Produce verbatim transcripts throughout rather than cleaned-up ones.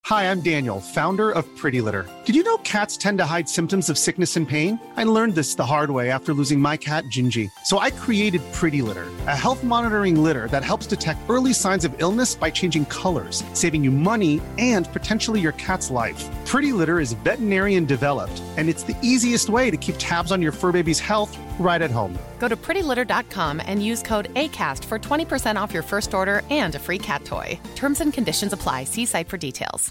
Hi, I'm Daniel, founder of Pretty Litter. Did you know cats tend to hide symptoms of sickness and pain? I learned this the hard way after losing my cat, Gingy. So I created Pretty Litter, a health monitoring litter that helps detect early signs of illness by changing colors, saving you money and potentially your cat's life. Pretty Litter is veterinarian developed, and it's the easiest way to keep tabs on your fur baby's health right at home. Go to pretty litter dot com and use code ACAST for twenty percent off your first order and a free cat toy. Terms and conditions apply. See site for details.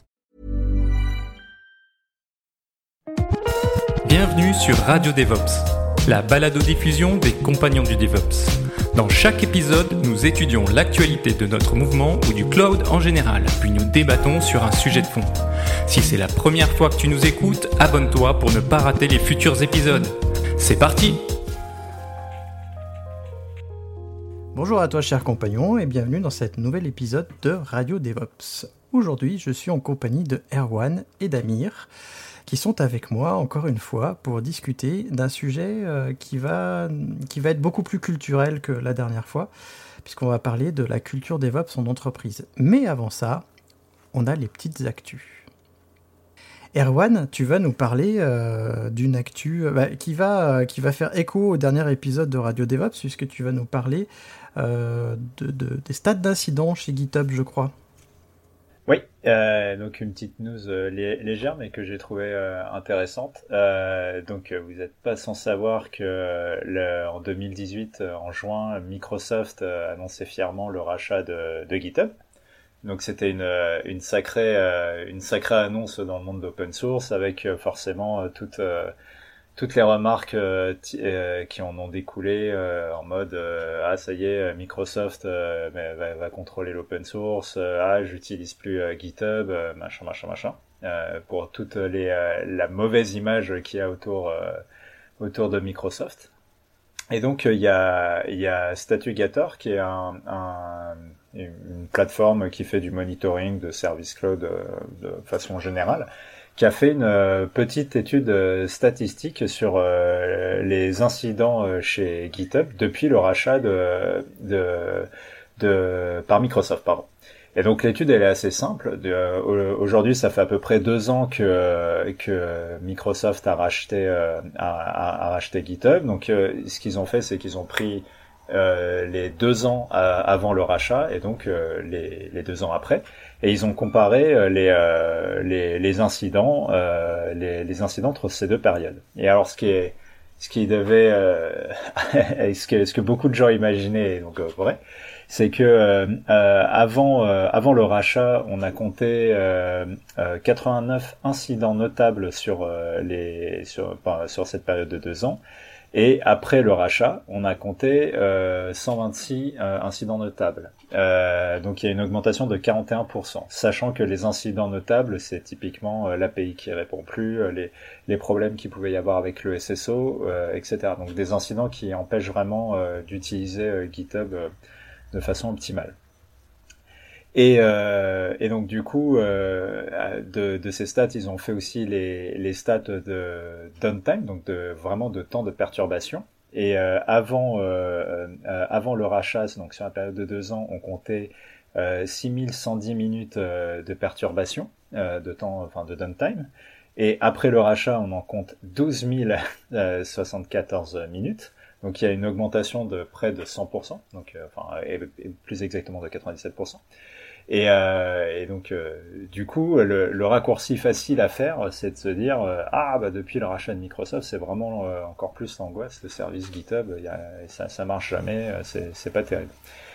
Bienvenue sur Radio DevOps, la balado-diffusion des compagnons du DevOps. Dans chaque épisode, nous étudions l'actualité de notre mouvement ou du cloud en général, puis nous débattons sur un sujet de fond. Si c'est la première fois que tu nous écoutes, abonne-toi pour ne pas rater les futurs épisodes. C'est parti! Bonjour à toi chers compagnons et bienvenue dans cet nouvel épisode de Radio DevOps. Aujourd'hui, je suis en compagnie de Erwan et d'Amir qui sont avec moi encore une fois pour discuter d'un sujet euh, qui va, qui va être beaucoup plus culturel que la dernière fois, puisqu'on va parler de la culture DevOps en entreprise. Mais avant ça, on a les petites actus. Erwan, tu vas nous parler euh, d'une actu euh, bah, qui, va, euh, qui va faire écho au dernier épisode de Radio DevOps, puisque tu vas nous parler euh, de, de, des stats d'incidents chez GitHub, je crois. Oui, euh, donc une petite news euh, lé- légère mais que j'ai trouvée euh, intéressante. Euh, donc euh, vous n'êtes pas sans savoir que euh, le, en deux mille dix-huit, euh, en juin, Microsoft euh, annonçait fièrement le rachat de, de GitHub. Donc c'était une, une sacrée euh, une sacrée annonce dans le monde d'open source avec euh, forcément euh, toutes euh, toutes les remarques euh, t- euh, qui en ont découlé euh, en mode euh, ah ça y est Microsoft euh, va, va contrôler l'open source, euh, ah j'utilise plus euh, GitHub, euh, machin machin machin euh, pour toute les euh, la mauvaise image qu'il y a autour euh, autour de Microsoft. Et donc il y a il y a Statugator qui est un, un une plateforme qui fait du monitoring de service cloud de, de façon générale, qui a fait une euh, petite étude euh, statistique sur euh, les incidents euh, chez GitHub depuis le rachat de, de, de par Microsoft, pardon. Et donc l'étude elle est assez simple. De, euh, aujourd'hui, ça fait à peu près deux ans que que Microsoft a racheté euh, a, a, a racheté GitHub. Donc euh, ce qu'ils ont fait, c'est qu'ils ont pris Euh, les deux ans à, avant le rachat et donc euh, les, les deux ans après, et ils ont comparé euh, les, euh, les les incidents euh, les, les incidents entre ces deux périodes. Et alors ce qui est ce qui devait euh, ce que ce que beaucoup de gens imaginaient, donc euh, vrai, c'est que euh, euh, avant euh, avant le rachat, on a compté euh, euh, quatre-vingt-neuf incidents notables sur euh, les sur enfin, sur cette période de deux ans. Et après le rachat, on a compté euh, cent vingt-six euh, incidents notables. Euh, donc il y a une augmentation de quarante et un pour cent, sachant que les incidents notables, c'est typiquement euh, l'A P I qui répond plus, euh, les, les problèmes qu'il pouvait y avoir avec le S S O, euh, et cetera. Donc des incidents qui empêchent vraiment euh, d'utiliser euh, GitHub euh, de façon optimale. Et, euh, et donc du coup, euh, de, de ces stats, ils ont fait aussi les, les stats de downtime, donc de vraiment de temps de perturbation. Et euh, avant, euh, euh, avant le rachat, donc sur la période de deux ans, on comptait euh, six mille cent dix minutes euh, de perturbation, euh, de temps, enfin de downtime. Et après le rachat, on en compte douze mille soixante-quatorze minutes. Donc il y a une augmentation de près de cent pour cent, donc euh, enfin et, et plus exactement de quatre-vingt-dix-sept pour cent. Et, euh, et donc euh, du coup le, le raccourci facile à faire, c'est de se dire euh, ah bah depuis le rachat de Microsoft, c'est vraiment euh, encore plus l'angoisse, le service GitHub, y a, ça ça marche jamais, c'est c'est pas terrible.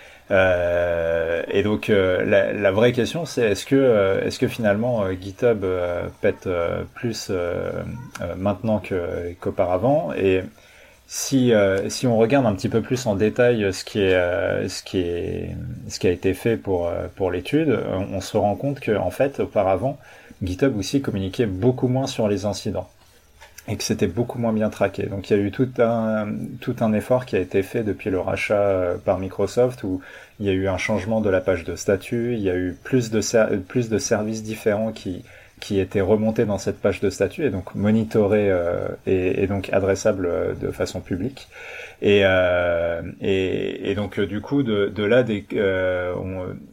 Euh, et donc euh, la, la vraie question, c'est est-ce que euh, est-ce que finalement euh, GitHub euh, pète euh, plus euh, euh, maintenant que qu'auparavant. Et Si euh, si on regarde un petit peu plus en détail ce qui est euh, ce qui est ce qui a été fait pour euh, pour l'étude, on, on se rend compte que en fait auparavant GitHub aussi communiquait beaucoup moins sur les incidents et que c'était beaucoup moins bien traqué. Donc il y a eu tout un tout un effort qui a été fait depuis le rachat par Microsoft, où il y a eu un changement de la page de statut, il y a eu plus de ser- plus de services différents qui qui étaient remontés dans cette page de statut et donc monitorés euh, et, et donc adressables euh, de façon publique. Et, euh, et, et donc euh, du coup de, de là des, euh, on,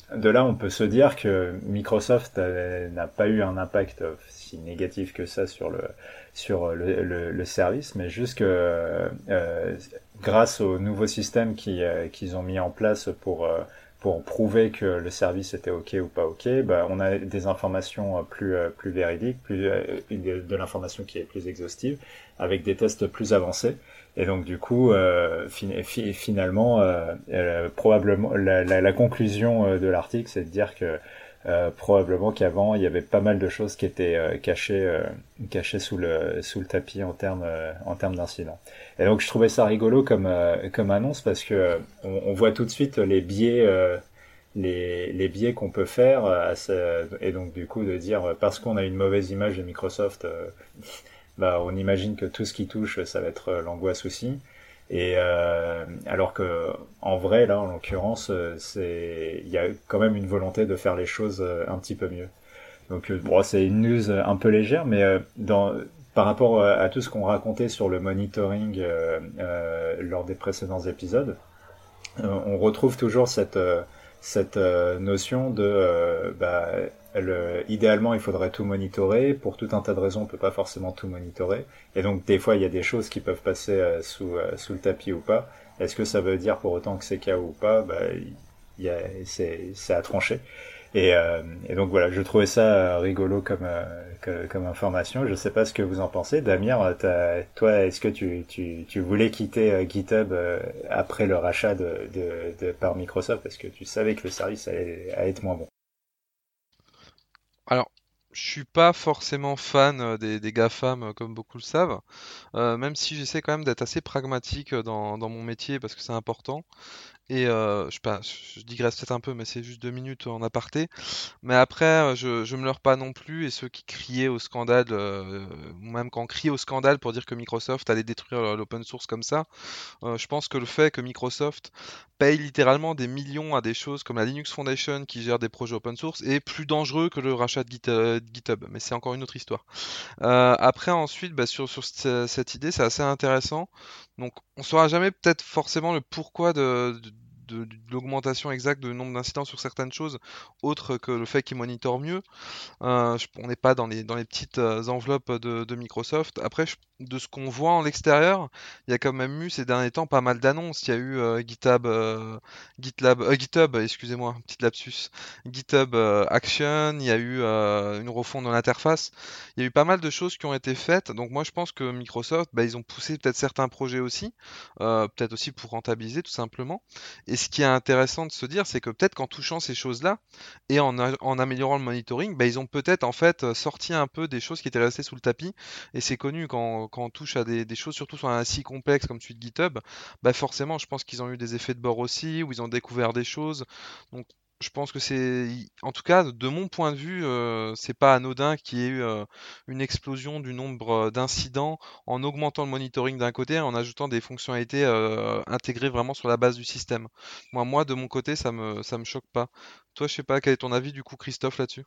de là, on peut se dire que Microsoft euh, n'a pas eu un impact si négatif que ça sur le sur le, le, le service, mais juste que euh, grâce au nouveau système qui, euh, qu'ils ont mis en place pour euh, pour prouver que le service était ok ou pas ok, bah, on a des informations plus plus véridiques, plus de, de l'information qui est plus exhaustive, avec des tests plus avancés. Et donc du coup, euh, fin, fi, finalement, euh, euh, probablement la, la, la conclusion de l'article, c'est de dire que euh, probablement qu'avant il y avait pas mal de choses qui étaient euh, cachées, euh, cachées sous le sous le tapis en termes euh, en termes d'incidents. Et donc je trouvais ça rigolo comme euh, comme annonce parce que on, on voit tout de suite les biais euh, les les biais qu'on peut faire à ce, et donc du coup de dire parce qu'on a une mauvaise image de Microsoft. Euh, Bah, on imagine que tout ce qui touche, ça va être l'angoisse aussi. Et euh, alors que, en vrai, là, en l'occurrence, c'est, il y a quand même une volonté de faire les choses un petit peu mieux. Donc, bon, c'est une news un peu légère, mais dans, par rapport à tout ce qu'on racontait sur le monitoring euh, euh, lors des précédents épisodes, euh, on retrouve toujours cette cette euh, notion de, euh, bah, le, idéalement, il faudrait tout monitorer. Pour tout un tas de raisons, on peut pas forcément tout monitorer. Et donc, des fois, il y a des choses qui peuvent passer euh, sous euh, sous le tapis ou pas. Est-ce que ça veut dire pour autant que c'est K O ou pas? Bah, il y a, c'est c'est à trancher. Et, euh, et donc voilà, je trouvais ça rigolo comme euh, que, comme information. Je sais pas ce que vous en pensez, Damir. T'as, toi, est-ce que tu tu tu voulais quitter euh, GitHub euh, après le rachat de, de de par Microsoft parce que tu savais que le service allait, allait être moins bon? Alors, je suis pas forcément fan des, des GAFAM comme beaucoup le savent, euh, même si j'essaie quand même d'être assez pragmatique dans, dans mon métier parce que c'est important. Et euh, je, sais pas, je digresse peut-être un peu, mais c'est juste deux minutes en aparté. Mais après, je, je me leurre pas non plus. Et ceux qui criaient au scandale, euh, ou même quand on criait au scandale pour dire que Microsoft allait détruire l'open source comme ça, euh, je pense que le fait que Microsoft paye littéralement des millions à des choses comme la Linux Foundation qui gère des projets open source est plus dangereux que le rachat de, Git, euh, de GitHub. Mais c'est encore une autre histoire. Euh, après, ensuite, bah, sur, sur cette, cette idée, c'est assez intéressant. Donc, on saura jamais peut-être forcément le pourquoi de, de, de, de l'augmentation exacte du nombre d'incidents sur certaines choses, autre que le fait qu'ils monitorent mieux. Euh, je- on n'est pas dans les, dans les petites euh, enveloppes de, de Microsoft. Après, je- de ce qu'on voit en l'extérieur, il y a quand même eu ces derniers temps pas mal d'annonces. Il y a eu euh, GitHub, euh, GitLab, euh, GitHub, excusez-moi, petit lapsus, GitHub euh, Action. Il y a eu euh, une refonte de l'interface. Il y a eu pas mal de choses qui ont été faites. Donc moi, je pense que Microsoft, bah, ils ont poussé peut-être certains projets aussi, euh, peut-être aussi pour rentabiliser tout simplement. Et ce qui est intéressant de se dire, c'est que peut-être qu'en touchant ces choses-là et en, a- en améliorant le monitoring, bah, ils ont peut-être en fait euh, sorti un peu des choses qui étaient restées sous le tapis. Et c'est connu quand, quand on touche à des, des choses, surtout sur un si complexe comme celui de GitHub, bah forcément, je pense qu'ils ont eu des effets de bord aussi, où ils ont découvert des choses. Donc je pense que c'est, en tout cas, de mon point de vue, euh, c'est pas anodin qu'il y ait eu euh, une explosion du nombre euh, d'incidents en augmentant le monitoring d'un côté et en ajoutant des fonctionnalités euh, intégrées vraiment sur la base du système. Moi, moi, de mon côté, ça me, ça me choque pas. Toi, je sais pas, quel est ton avis du coup, Christophe, là-dessus?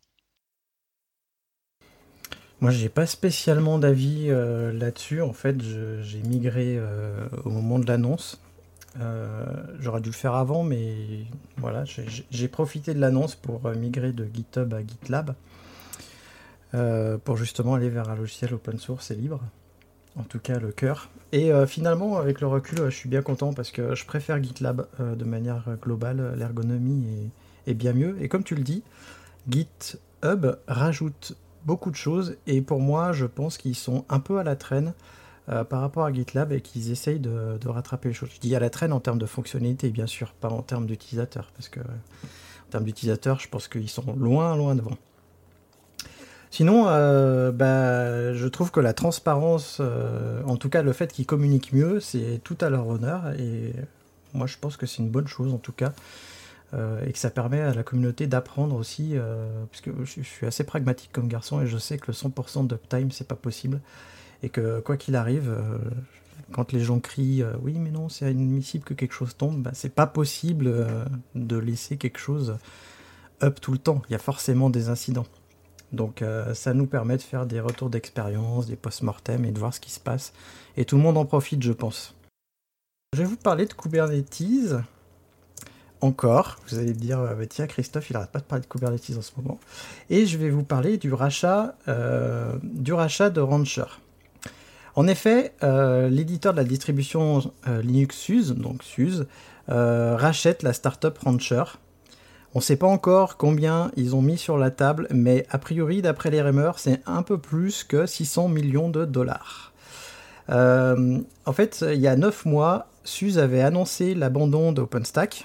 Moi, j'ai pas spécialement d'avis euh, là-dessus. En fait, je- j'ai migré euh, au moment de l'annonce. Euh, j'aurais dû le faire avant, mais voilà, j'ai j'ai profité de l'annonce pour euh, migrer de GitHub à GitLab, euh, pour justement aller vers un logiciel open source et libre, en tout cas le cœur. Et euh, finalement, avec le recul, euh, je suis bien content parce que je préfère GitLab euh, de manière globale. L'ergonomie est, est bien mieux. Et comme tu le dis, GitHub rajoute beaucoup de choses et pour moi, je pense qu'ils sont un peu à la traîne euh, par rapport à GitLab et qu'ils essayent de, de rattraper les choses. Je dis à la traîne en termes de fonctionnalité, bien sûr, pas en termes d'utilisateurs, parce que en termes d'utilisateurs, je pense qu'ils sont loin, loin devant. Sinon, euh, bah, je trouve que la transparence, euh, en tout cas le fait qu'ils communiquent mieux, c'est tout à leur honneur et moi je pense que c'est une bonne chose en tout cas. Euh, et que ça permet à la communauté d'apprendre aussi, euh, parce que je, je suis assez pragmatique comme garçon et je sais que le cent pour cent d'uptime c'est pas possible et que quoi qu'il arrive, euh, quand les gens crient euh, oui mais non c'est inadmissible que quelque chose tombe, bah, c'est pas possible euh, de laisser quelque chose up tout le temps, il y a forcément des incidents. Donc euh, ça nous permet de faire des retours d'expérience, des post-mortem et de voir ce qui se passe et tout le monde en profite je pense. Je vais vous parler de Kubernetes. encore. Vous allez me dire, euh, bah, tiens, Christophe, il n'arrête pas de parler de Kubernetes en ce moment. Et je vais vous parler du rachat, euh, du rachat de Rancher. En effet, euh, l'éditeur de la distribution euh, Linux SUSE, donc SUSE, euh, rachète la startup Rancher. On ne sait pas encore combien ils ont mis sur la table, mais a priori, d'après les rumeurs, c'est un peu plus que six cents millions de dollars. Euh, en fait, il y a neuf mois, SUSE avait annoncé l'abandon d'OpenStack,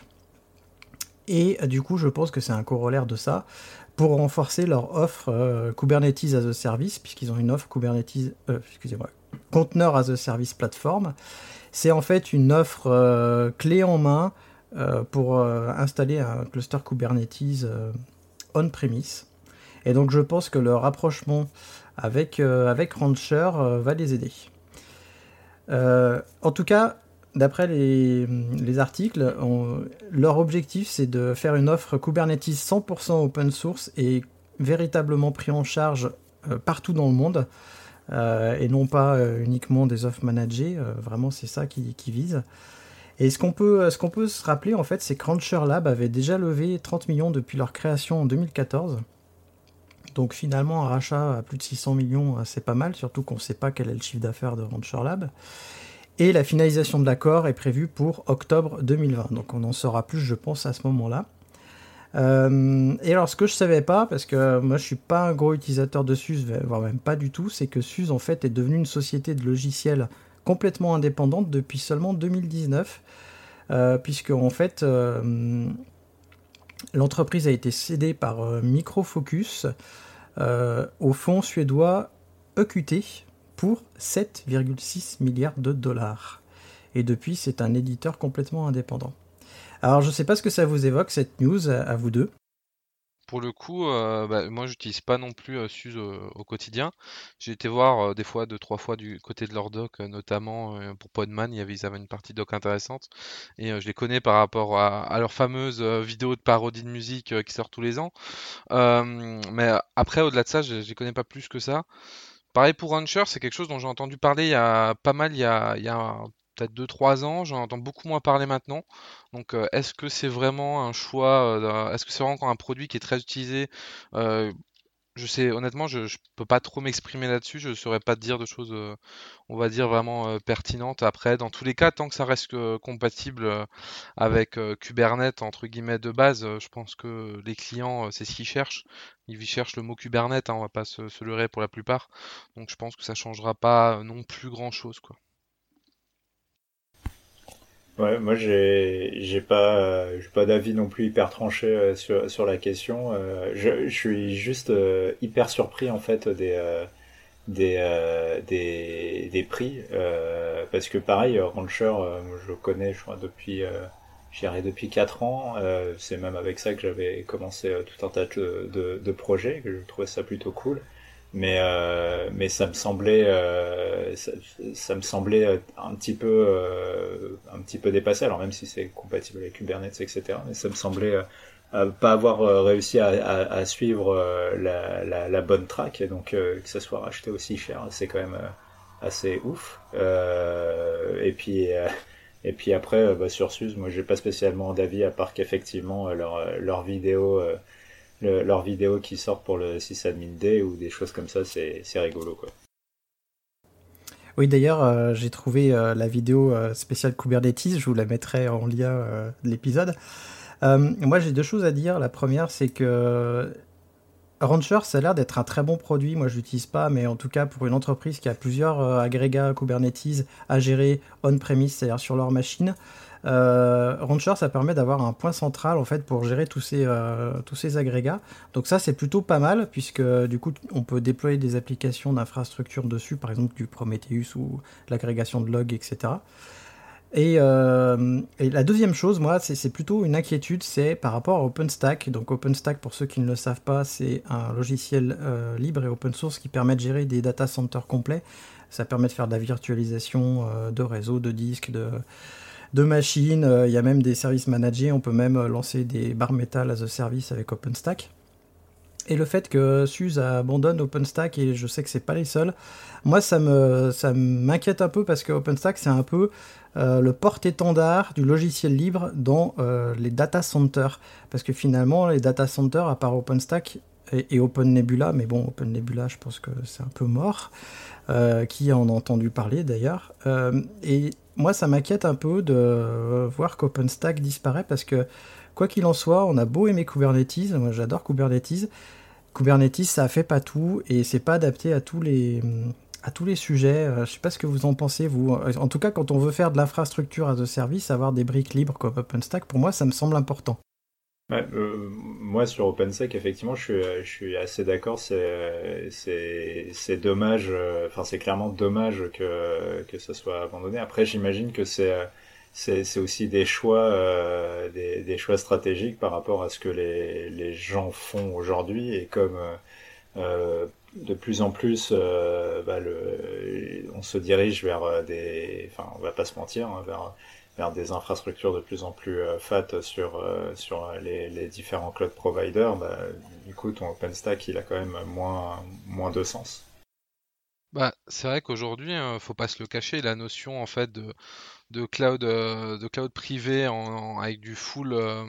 et du coup, je pense que c'est un corollaire de ça, pour renforcer leur offre euh, Kubernetes as a Service, puisqu'ils ont une offre Kubernetes, euh, excusez-moi, Container as a Service Platform. C'est en fait une offre euh, clé en main euh, pour euh, installer un cluster Kubernetes euh, on-premise. Et donc je pense que le rapprochement avec, euh, avec Rancher euh, va les aider. Euh, en tout cas, d'après les, les articles, on, leur objectif c'est de faire une offre Kubernetes cent pour cent open source et véritablement pris en charge euh, partout dans le monde. Euh, et non pas euh, uniquement des offres managées, euh, vraiment c'est ça qui, qui vise. Et ce qu'on peut, ce qu'on peut se rappeler en fait, c'est que Rancher Lab avait déjà levé trente millions depuis leur création en deux mille quatorze. Donc finalement un rachat à plus de six cents millions, c'est pas mal, surtout qu'on ne sait pas quel est le chiffre d'affaires de Rancher Lab. Et la finalisation de l'accord est prévue pour octobre deux mille vingt, donc on en saura plus je pense à ce moment-là. Euh, et alors ce que je savais pas, parce que moi je suis pas un gros utilisateur de SUSE, voire même pas du tout, c'est que SUSE en fait est devenue une société de logiciels complètement indépendante depuis seulement deux mille dix-neuf, euh, puisque en fait euh, l'entreprise a été cédée par euh, Micro Focus euh, au fonds suédois E Q T pour sept virgule six milliards de dollars. Et depuis c'est un éditeur complètement indépendant. Alors, je ne sais pas ce que ça vous évoque, cette news, à, à vous deux. Pour le coup, euh, bah, moi, j'utilise pas non plus euh, SUSE euh, au quotidien. J'ai été voir euh, des fois, deux, trois fois du côté de leur doc, euh, notamment euh, pour Podman, il y avait, ils avaient une partie doc intéressante. Et euh, je les connais par rapport à, à leur fameuse euh, vidéo de parodie de musique euh, qui sort tous les ans. Euh, mais après, au-delà de ça, je ne les connais pas plus que ça. Pareil pour Rancher, c'est quelque chose dont j'ai entendu parler il y a pas mal, il y a, il y a peut-être deux trois ans, j'en entends beaucoup moins parler maintenant. Donc euh, est-ce que c'est vraiment un choix, euh, est-ce que c'est vraiment encore un produit qui est très utilisé? Euh, je sais, honnêtement, je, je peux pas trop m'exprimer là-dessus, je saurais pas te dire de choses, euh, on va dire, vraiment euh, pertinentes. Après, dans tous les cas, tant que ça reste euh, compatible euh, avec euh, Kubernetes, entre guillemets, de base, euh, je pense que les clients, euh, c'est ce qu'ils cherchent. Ils cherchent le mot Kubernetes, hein, on va pas se, se leurrer pour la plupart. Donc je pense que ça changera pas non plus grand-chose, quoi. Ouais, moi j'ai j'ai pas euh, j'ai pas d'avis non plus hyper tranché euh, sur sur la question. Euh, je, je suis juste euh, hyper surpris en fait des euh, des euh, des des prix euh, parce que pareil Rancher euh, je le connais je crois depuis euh, j'y arrive depuis quatre ans. Euh, c'est même avec ça que j'avais commencé euh, tout un tas de, de de projets que je trouvais ça plutôt cool. Mais euh, mais ça me semblait euh, ça, ça me semblait un petit peu euh, un petit peu dépassé, alors même si c'est compatible avec Kubernetes, etc., mais ça me semblait euh, pas avoir réussi à, à, à suivre euh, la, la, la bonne track, et donc euh, que ça soit racheté aussi cher, c'est quand même euh, assez ouf. Euh, et puis euh, et puis après euh, bah, sur SUSE, moi j'ai pas spécialement d'avis à part qu'effectivement leur leur vidéo euh, Le, leurs vidéos qui sortent pour le sysadmin day ou des choses comme ça, c'est, c'est rigolo, quoi. Oui, d'ailleurs, euh, j'ai trouvé euh, la vidéo euh, spéciale Kubernetes, je vous la mettrai en lien euh, de l'épisode. Euh, moi, j'ai deux choses à dire. La première, c'est que Rancher, ça a l'air d'être un très bon produit. Moi, je l'utilise pas, mais en tout cas, pour une entreprise qui a plusieurs euh, agrégats Kubernetes à gérer on-premise, c'est-à-dire sur leur machine, Euh, Rancher, ça permet d'avoir un point central en fait pour gérer tous ces, euh, tous ces agrégats. Donc ça, c'est plutôt pas mal puisque du coup, on peut déployer des applications d'infrastructure dessus, par exemple du Prometheus ou l'agrégation de logs, et cetera. Et, euh, et la deuxième chose, moi, c'est, c'est plutôt une inquiétude, c'est par rapport à OpenStack. Donc OpenStack, pour ceux qui ne le savent pas, c'est un logiciel euh, libre et open source qui permet de gérer des data centers complets. Ça permet de faire de la virtualisation euh, de réseaux, de disques, de... de machines, il euh, y a même des services managés, on peut même lancer des bare metal as a service avec OpenStack. Et le fait que Suze abandonne OpenStack, et je sais que c'est pas les seuls, moi ça me ça m'inquiète un peu parce que OpenStack c'est un peu euh, le porte-étendard du logiciel libre dans euh, les data centers. Parce que finalement les data centers, à part OpenStack et, et OpenNebula, mais bon OpenNebula je pense que c'est un peu mort, euh, qui en a entendu parler d'ailleurs, euh, et moi ça m'inquiète un peu de euh, voir qu'OpenStack disparaît parce que quoi qu'il en soit, on a beau aimer Kubernetes, moi j'adore Kubernetes, Kubernetes, ça fait pas tout et c'est pas adapté à tous les à tous les sujets. Euh, je sais pas ce que vous en pensez, vous. En tout cas, quand on veut faire de l'infrastructure as a service, avoir des briques libres comme OpenStack, pour moi, ça me semble important. Ouais, euh, moi sur OpenStack, effectivement, je suis, je suis assez d'accord. C'est, c'est, c'est dommage. Enfin, c'est clairement dommage que que ça soit abandonné. Après, j'imagine que c'est C'est, c'est aussi des choix, euh, des, des choix stratégiques par rapport à ce que les, les gens font aujourd'hui. Et comme euh, de plus en plus, euh, bah le, on se dirige vers des, enfin, on va pas se mentir, hein, vers, vers des infrastructures de plus en plus euh, fat sur euh, sur les, les différents cloud providers. Bah, du coup, ton OpenStack, il a quand même moins moins de sens. Bah, c'est vrai qu'aujourd'hui, hein, faut pas se le cacher, la notion en fait de de cloud euh, de cloud privé en, en- avec du full euh,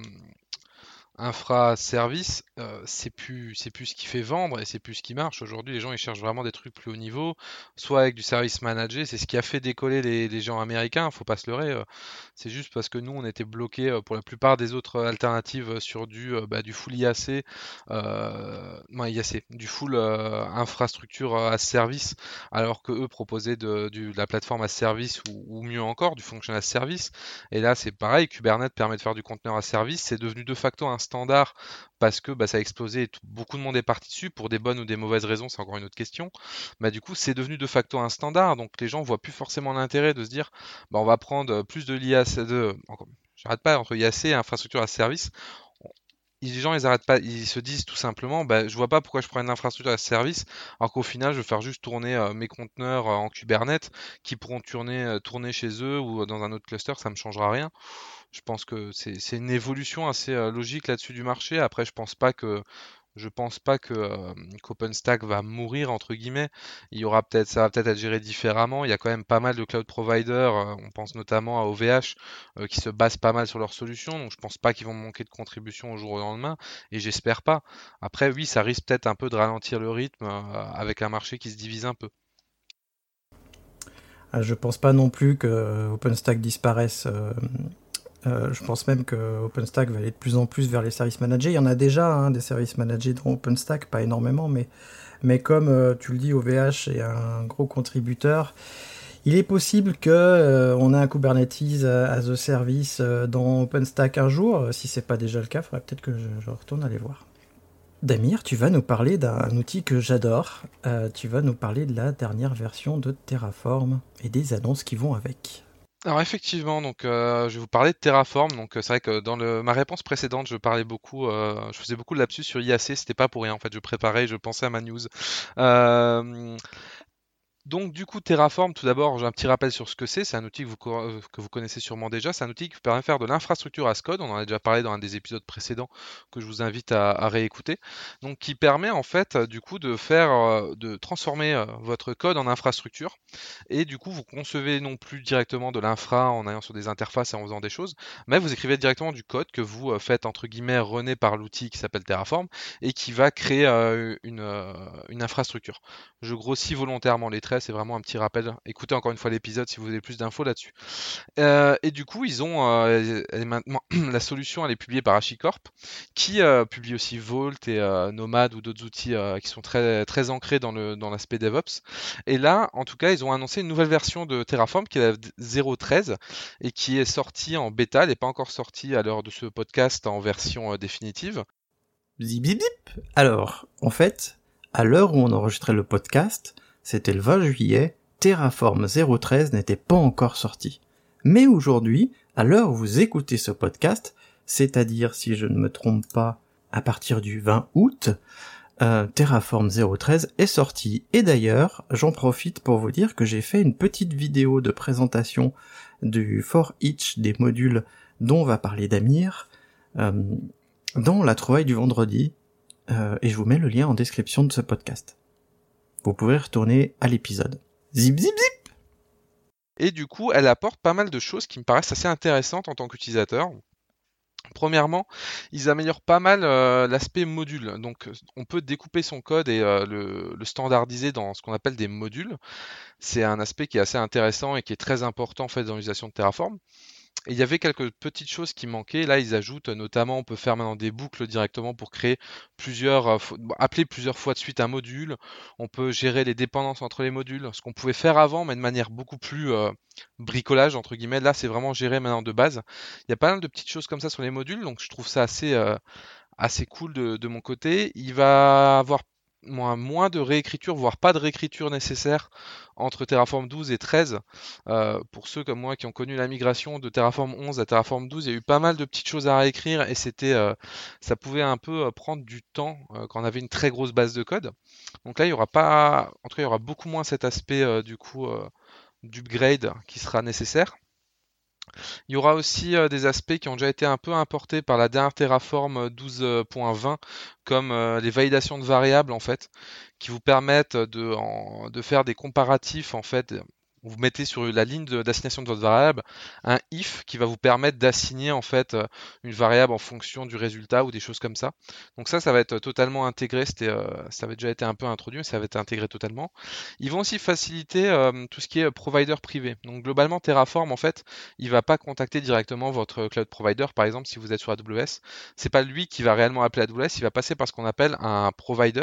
infra service, euh, c'est plus c'est plus ce qui fait vendre et c'est plus ce qui marche. Aujourd'hui, les gens ils cherchent vraiment des trucs plus haut niveau, soit avec du service managé. C'est ce qui a fait décoller les, les gens américains. Faut pas se leurrer. euh, C'est juste parce que nous on était bloqués euh, pour la plupart des autres alternatives euh, sur du euh, bah, du full I A C, euh, non I A C, du full euh, infrastructure euh, as service, alors que eux proposaient de, du- de la plateforme as service ou, ou mieux encore du function as service. Et là c'est pareil, Kubernetes permet de faire du conteneur as service. C'est devenu de facto un standard parce que bah, ça a explosé et tout- beaucoup de monde est parti dessus pour des bonnes ou des mauvaises raisons, c'est encore une autre question. Bah, du coup, c'est devenu de facto un standard, donc les gens voient plus forcément l'intérêt de se dire bah, on va prendre plus de l'I A C, de, encore- j'arrête pas, entre I A C et infrastructure as service. Les gens, ils arrêtent pas, ils se disent tout simplement, bah, je vois pas pourquoi je prends une infrastructure as service, alors qu'au final, je vais faire juste tourner euh, mes conteneurs euh, en Kubernetes, qui pourront tourner, euh, tourner chez eux ou dans un autre cluster, ça me changera rien. Je pense que c'est c'est une évolution assez euh, logique là-dessus du marché. Après, je pense pas que je pense pas que euh, qu'OpenStack va mourir entre guillemets. Il y aura peut-être ça va peut-être être géré différemment. Il y a quand même pas mal de cloud providers. euh, on pense notamment à O V H euh, qui se basent pas mal sur leurs solutions. Donc je pense pas qu'ils vont manquer de contribution au jour au lendemain. Et j'espère pas. Après oui, ça risque peut-être un peu de ralentir le rythme euh, avec un marché qui se divise un peu. Euh, Je pense pas non plus que OpenStack disparaisse. euh, euh, je pense même que OpenStack va aller de plus en plus vers les services managés. Il y en a déjà hein, des services managés dans OpenStack, pas énormément, mais, mais comme euh, tu le dis, O V H est un gros contributeur, il est possible que euh, on ait un Kubernetes euh, as a service euh, dans OpenStack un jour. Euh, Si c'est pas déjà le cas, il faudrait peut-être que je, je retourne aller voir. Damir, tu vas nous parler d'un outil que j'adore. Euh, tu vas nous parler de la dernière version de Terraform et des annonces qui vont avec. Alors effectivement, donc euh, je vais vous parler de Terraform. Donc euh, c'est vrai que dans le, ma réponse précédente, je parlais beaucoup, euh, je faisais beaucoup de lapsus sur I A C. C'était pas pour rien en fait. Je préparais, je pensais à ma news. Euh, Donc du coup Terraform, tout d'abord j'ai un petit rappel sur ce que c'est, c'est un outil que vous, co- euh, que vous connaissez sûrement déjà, c'est un outil qui vous permet de faire de l'infrastructure as code, on en a déjà parlé dans un des épisodes précédents que je vous invite à, à réécouter, donc qui permet en fait euh, du coup de faire, euh, de transformer euh, votre code en infrastructure, et du coup vous concevez non plus directement de l'infra en allant sur des interfaces et en faisant des choses, mais vous écrivez directement du code que vous euh, faites entre guillemets runner par l'outil qui s'appelle Terraform, et qui va créer euh, une, euh, une infrastructure. Je grossis volontairement les traits, c'est vraiment un petit rappel. Écoutez encore une fois l'épisode si vous voulez plus d'infos là-dessus. Euh, et du coup, ils ont euh, elle est maintenant la solution, elle est publiée par HashiCorp, qui euh, publie aussi Vault et euh, Nomad ou d'autres outils euh, qui sont très très ancrés dans le dans l'aspect DevOps. Et là, en tout cas, ils ont annoncé une nouvelle version de Terraform qui est la zéro treize et qui est sortie en bêta. Elle n'est pas encore sortie à l'heure de ce podcast en version euh, définitive. Zip zip zip. Alors, en fait, à l'heure où on enregistrait le podcast, c'était le vingt juillet, Terraform zéro treize n'était pas encore sorti. Mais aujourd'hui, à l'heure où vous écoutez ce podcast, c'est-à-dire, si je ne me trompe pas, à partir du vingt août, euh, Terraform zéro treize est sorti. Et d'ailleurs, j'en profite pour vous dire que j'ai fait une petite vidéo de présentation du for each des modules dont va parler Damir, euh, dans la trouvaille du vendredi. euh, et je vous mets le lien en description de ce podcast. Vous pouvez retourner à l'épisode. Zip, zip, zip. Et du coup, elle apporte pas mal de choses qui me paraissent assez intéressantes en tant qu'utilisateur. Premièrement, ils améliorent pas mal euh, l'aspect module. Donc, on peut découper son code et euh, le, le standardiser dans ce qu'on appelle des modules. C'est un aspect qui est assez intéressant et qui est très important en fait dans l'utilisation de Terraform. Et il y avait quelques petites choses qui manquaient. Là, ils ajoutent notamment, on peut faire maintenant des boucles directement pour créer plusieurs, euh, appeler plusieurs fois de suite un module. On peut gérer les dépendances entre les modules, ce qu'on pouvait faire avant, mais de manière beaucoup plus euh, bricolage entre guillemets. Là, c'est vraiment géré maintenant de base. Il y a pas mal de petites choses comme ça sur les modules, donc je trouve ça assez euh, assez cool de, de mon côté. Il va avoir moins, moins de réécriture, voire pas de réécriture nécessaire entre Terraform douze et treize. Euh, pour ceux comme moi qui ont connu la migration de Terraform onze à Terraform douze, il y a eu pas mal de petites choses à réécrire et c'était, euh, ça pouvait un peu euh, prendre du temps euh, quand on avait une très grosse base de code. Donc là, il y aura pas, en tout cas, il y aura beaucoup moins cet aspect euh, du coup euh, d'upgrade qui sera nécessaire. Il y aura aussi euh, des aspects qui ont déjà été un peu importés par la dernière Terraform douze point vingt, comme euh, les validations de variables en fait, qui vous permettent de, en, de faire des comparatifs en fait. Vous mettez sur la ligne de- d'assignation de votre variable un if qui va vous permettre d'assigner en fait euh, une variable en fonction du résultat ou des choses comme ça. Donc ça, ça va être totalement intégré. C'était, euh, ça avait déjà été un peu introduit, mais ça va être intégré totalement. Ils vont aussi faciliter euh, tout ce qui est provider privé. Donc globalement, Terraform en fait, il va pas contacter directement votre cloud provider. Par exemple, si vous êtes sur A W S, c'est pas lui qui va réellement appeler A W S. Il va passer par ce qu'on appelle un provider.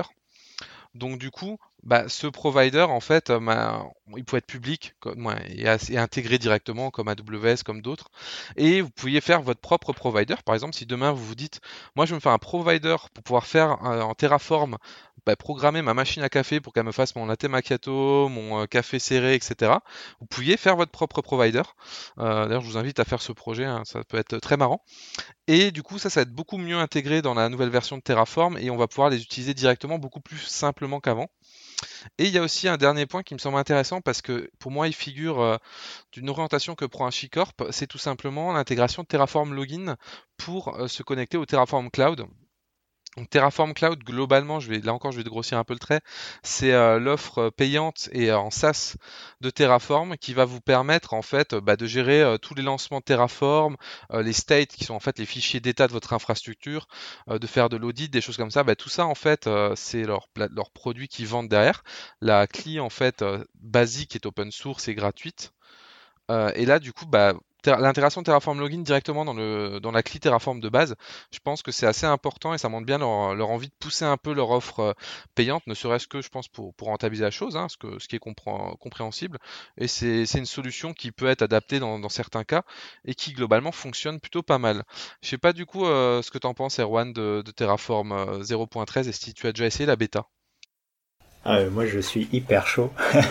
Donc du coup, bah, ce provider, en fait, euh, bah, il peut être public comme, ouais, et, as- et intégré directement comme A W S, comme d'autres. Et vous pouviez faire votre propre provider. Par exemple, si demain vous vous dites, moi je veux me faire un provider pour pouvoir faire euh, en Terraform, bah, programmer ma machine à café pour qu'elle me fasse mon latte macchiato, mon euh, café serré, et cetera. Vous pouviez faire votre propre provider. Euh, d'ailleurs, je vous invite à faire ce projet, hein, ça peut être très marrant. Et du coup, ça, ça va être beaucoup mieux intégré dans la nouvelle version de Terraform et on va pouvoir les utiliser directement beaucoup plus simplement qu'avant. Et il y a aussi un dernier point qui me semble intéressant parce que pour moi, il figure euh, d'une orientation que prend HashiCorp, c'est tout simplement l'intégration de Terraform Login pour euh, se connecter au Terraform Cloud. Donc Terraform Cloud, globalement, je vais, là encore, je vais grossir un peu le trait, c'est euh, l'offre euh, payante et euh, en SaaS de Terraform qui va vous permettre en fait euh, bah, de gérer euh, tous les lancements de Terraform, euh, les states qui sont en fait les fichiers d'état de votre infrastructure, euh, de faire de l'audit, des choses comme ça. Bah, tout ça en fait, euh, c'est leur, pla- leur produit qu'ils vendent derrière. La clé en fait euh, basique est open source et gratuite. Euh, et là, du coup, bah, ter- l'intégration de Terraform Login directement dans, le, dans la clé Terraform de base, je pense que c'est assez important et ça montre bien leur, leur envie de pousser un peu leur offre euh, payante, ne serait-ce que, je pense, pour, pour rentabiliser la chose, hein, ce, que, ce qui est compré- compréhensible. Et c'est c'est une solution qui peut être adaptée dans, dans certains cas et qui, globalement, fonctionne plutôt pas mal. Je sais pas, du coup, euh, ce que tu en penses, Erwan, de, de Terraform euh, zéro point treize et si tu as déjà essayé la bêta. Ah, euh, moi, je suis hyper chaud.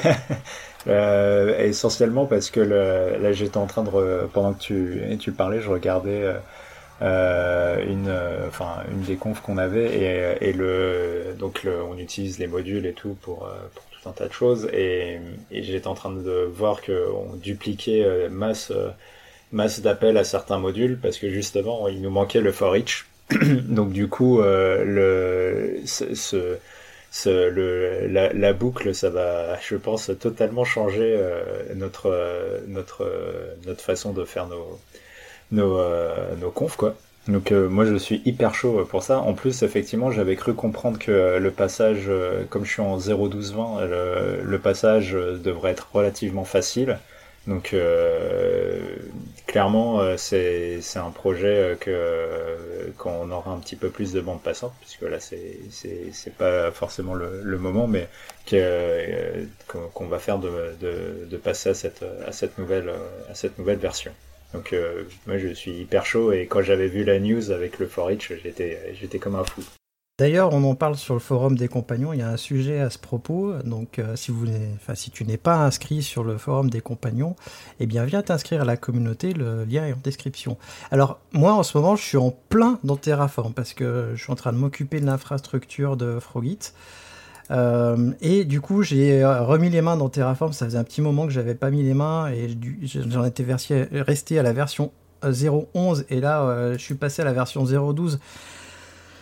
Euh, essentiellement parce que le, là, j'étais en train de, re- pendant que tu, tu parlais, je regardais euh, euh, une, euh, enfin, une des confs qu'on avait et, et le, donc le, on utilise les modules et tout pour, euh, pour tout un tas de choses et, et j'étais en train de voir qu'on dupliquait euh, masse, euh, masse d'appels à certains modules parce que justement, il nous manquait le for each. Donc du coup, euh, le, ce, ce ce- le, la, la boucle, ça va, je pense, totalement changer euh, notre, euh, notre, euh, notre façon de faire nos, nos, euh, nos confs, quoi. Donc euh, moi je suis hyper chaud pour ça. En plus effectivement j'avais cru comprendre que euh, le passage, euh, comme je suis en zéro douze vingt, le, le passage euh, devrait être relativement facile. Donc euh, clairement euh, c'est c'est un projet euh, que euh, qu'on aura un petit peu plus de bande passante puisque là c'est c'est c'est pas forcément le, le moment mais que euh, qu'on qu'on va faire de, de de passer à cette à cette nouvelle à cette nouvelle version. Donc euh, moi je suis hyper chaud et quand j'avais vu la news avec le for each, j'étais j'étais comme un fou. D'ailleurs, on en parle sur le forum des compagnons, il y a un sujet à ce propos, donc euh, si, vous, enfin, si tu n'es pas inscrit sur le forum des compagnons, eh bien viens t'inscrire à la communauté, le lien est en description. Alors moi en ce moment je suis en plein dans Terraform parce que je suis en train de m'occuper de l'infrastructure de Frogit, euh, et du coup j'ai remis les mains dans Terraform, ça faisait un petit moment que j'avais pas mis les mains et du- j'en étais versi- resté à la version zéro onze et là euh, je suis passé à la version zéro douze.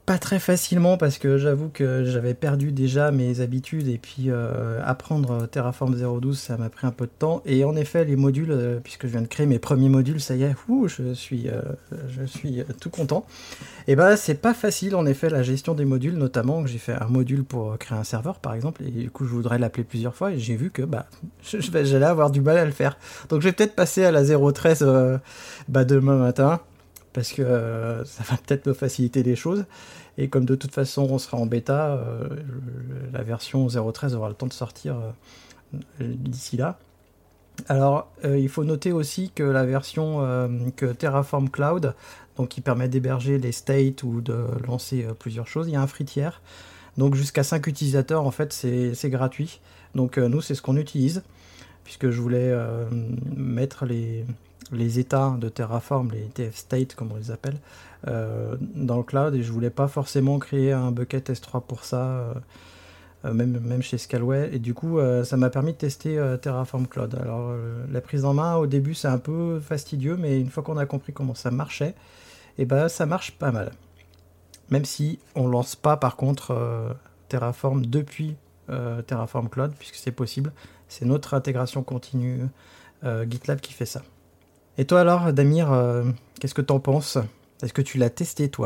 pas très facilement parce que j'avoue que j'avais perdu déjà mes habitudes et puis euh, apprendre Terraform zéro douze ça m'a pris un peu de temps et en effet les modules euh, puisque je viens de créer mes premiers modules ça y est ouh, je suis euh, je suis tout content et ben c'est pas facile en effet la gestion des modules notamment que j'ai fait un module pour créer un serveur par exemple et du coup je voudrais l'appeler plusieurs fois et j'ai vu que bah je, je vais, j'allais avoir du mal à le faire donc je vais peut-être passer à la zéro treize euh, bah, demain matin parce que euh, ça va peut-être me faciliter les choses. Et comme de toute façon on sera en bêta, euh, la version zéro treize aura le temps de sortir euh, d'ici là. Alors euh, il faut noter aussi que la version euh, que Terraform Cloud, donc qui permet d'héberger les states ou de lancer euh, plusieurs choses, il y a un free tier. Donc jusqu'à cinq utilisateurs en fait c'est, c'est gratuit. Donc euh, nous c'est ce qu'on utilise, puisque je voulais euh, mettre les... les états de Terraform, les T F state comme on les appelle, euh, dans le cloud et je voulais pas forcément créer un bucket S trois pour ça, euh, même, même chez Scalway et du coup euh, ça m'a permis de tester euh, Terraform Cloud. Alors euh, la prise en main au début c'est un peu fastidieux mais une fois qu'on a compris comment ça marchait, et ben ça marche pas mal. Même si on lance pas par contre euh, Terraform depuis euh, Terraform Cloud puisque c'est possible, c'est notre intégration continue euh, GitLab qui fait ça. Et toi alors, Damir, euh, qu'est-ce que t'en penses ? Est-ce que tu l'as testé, toi ?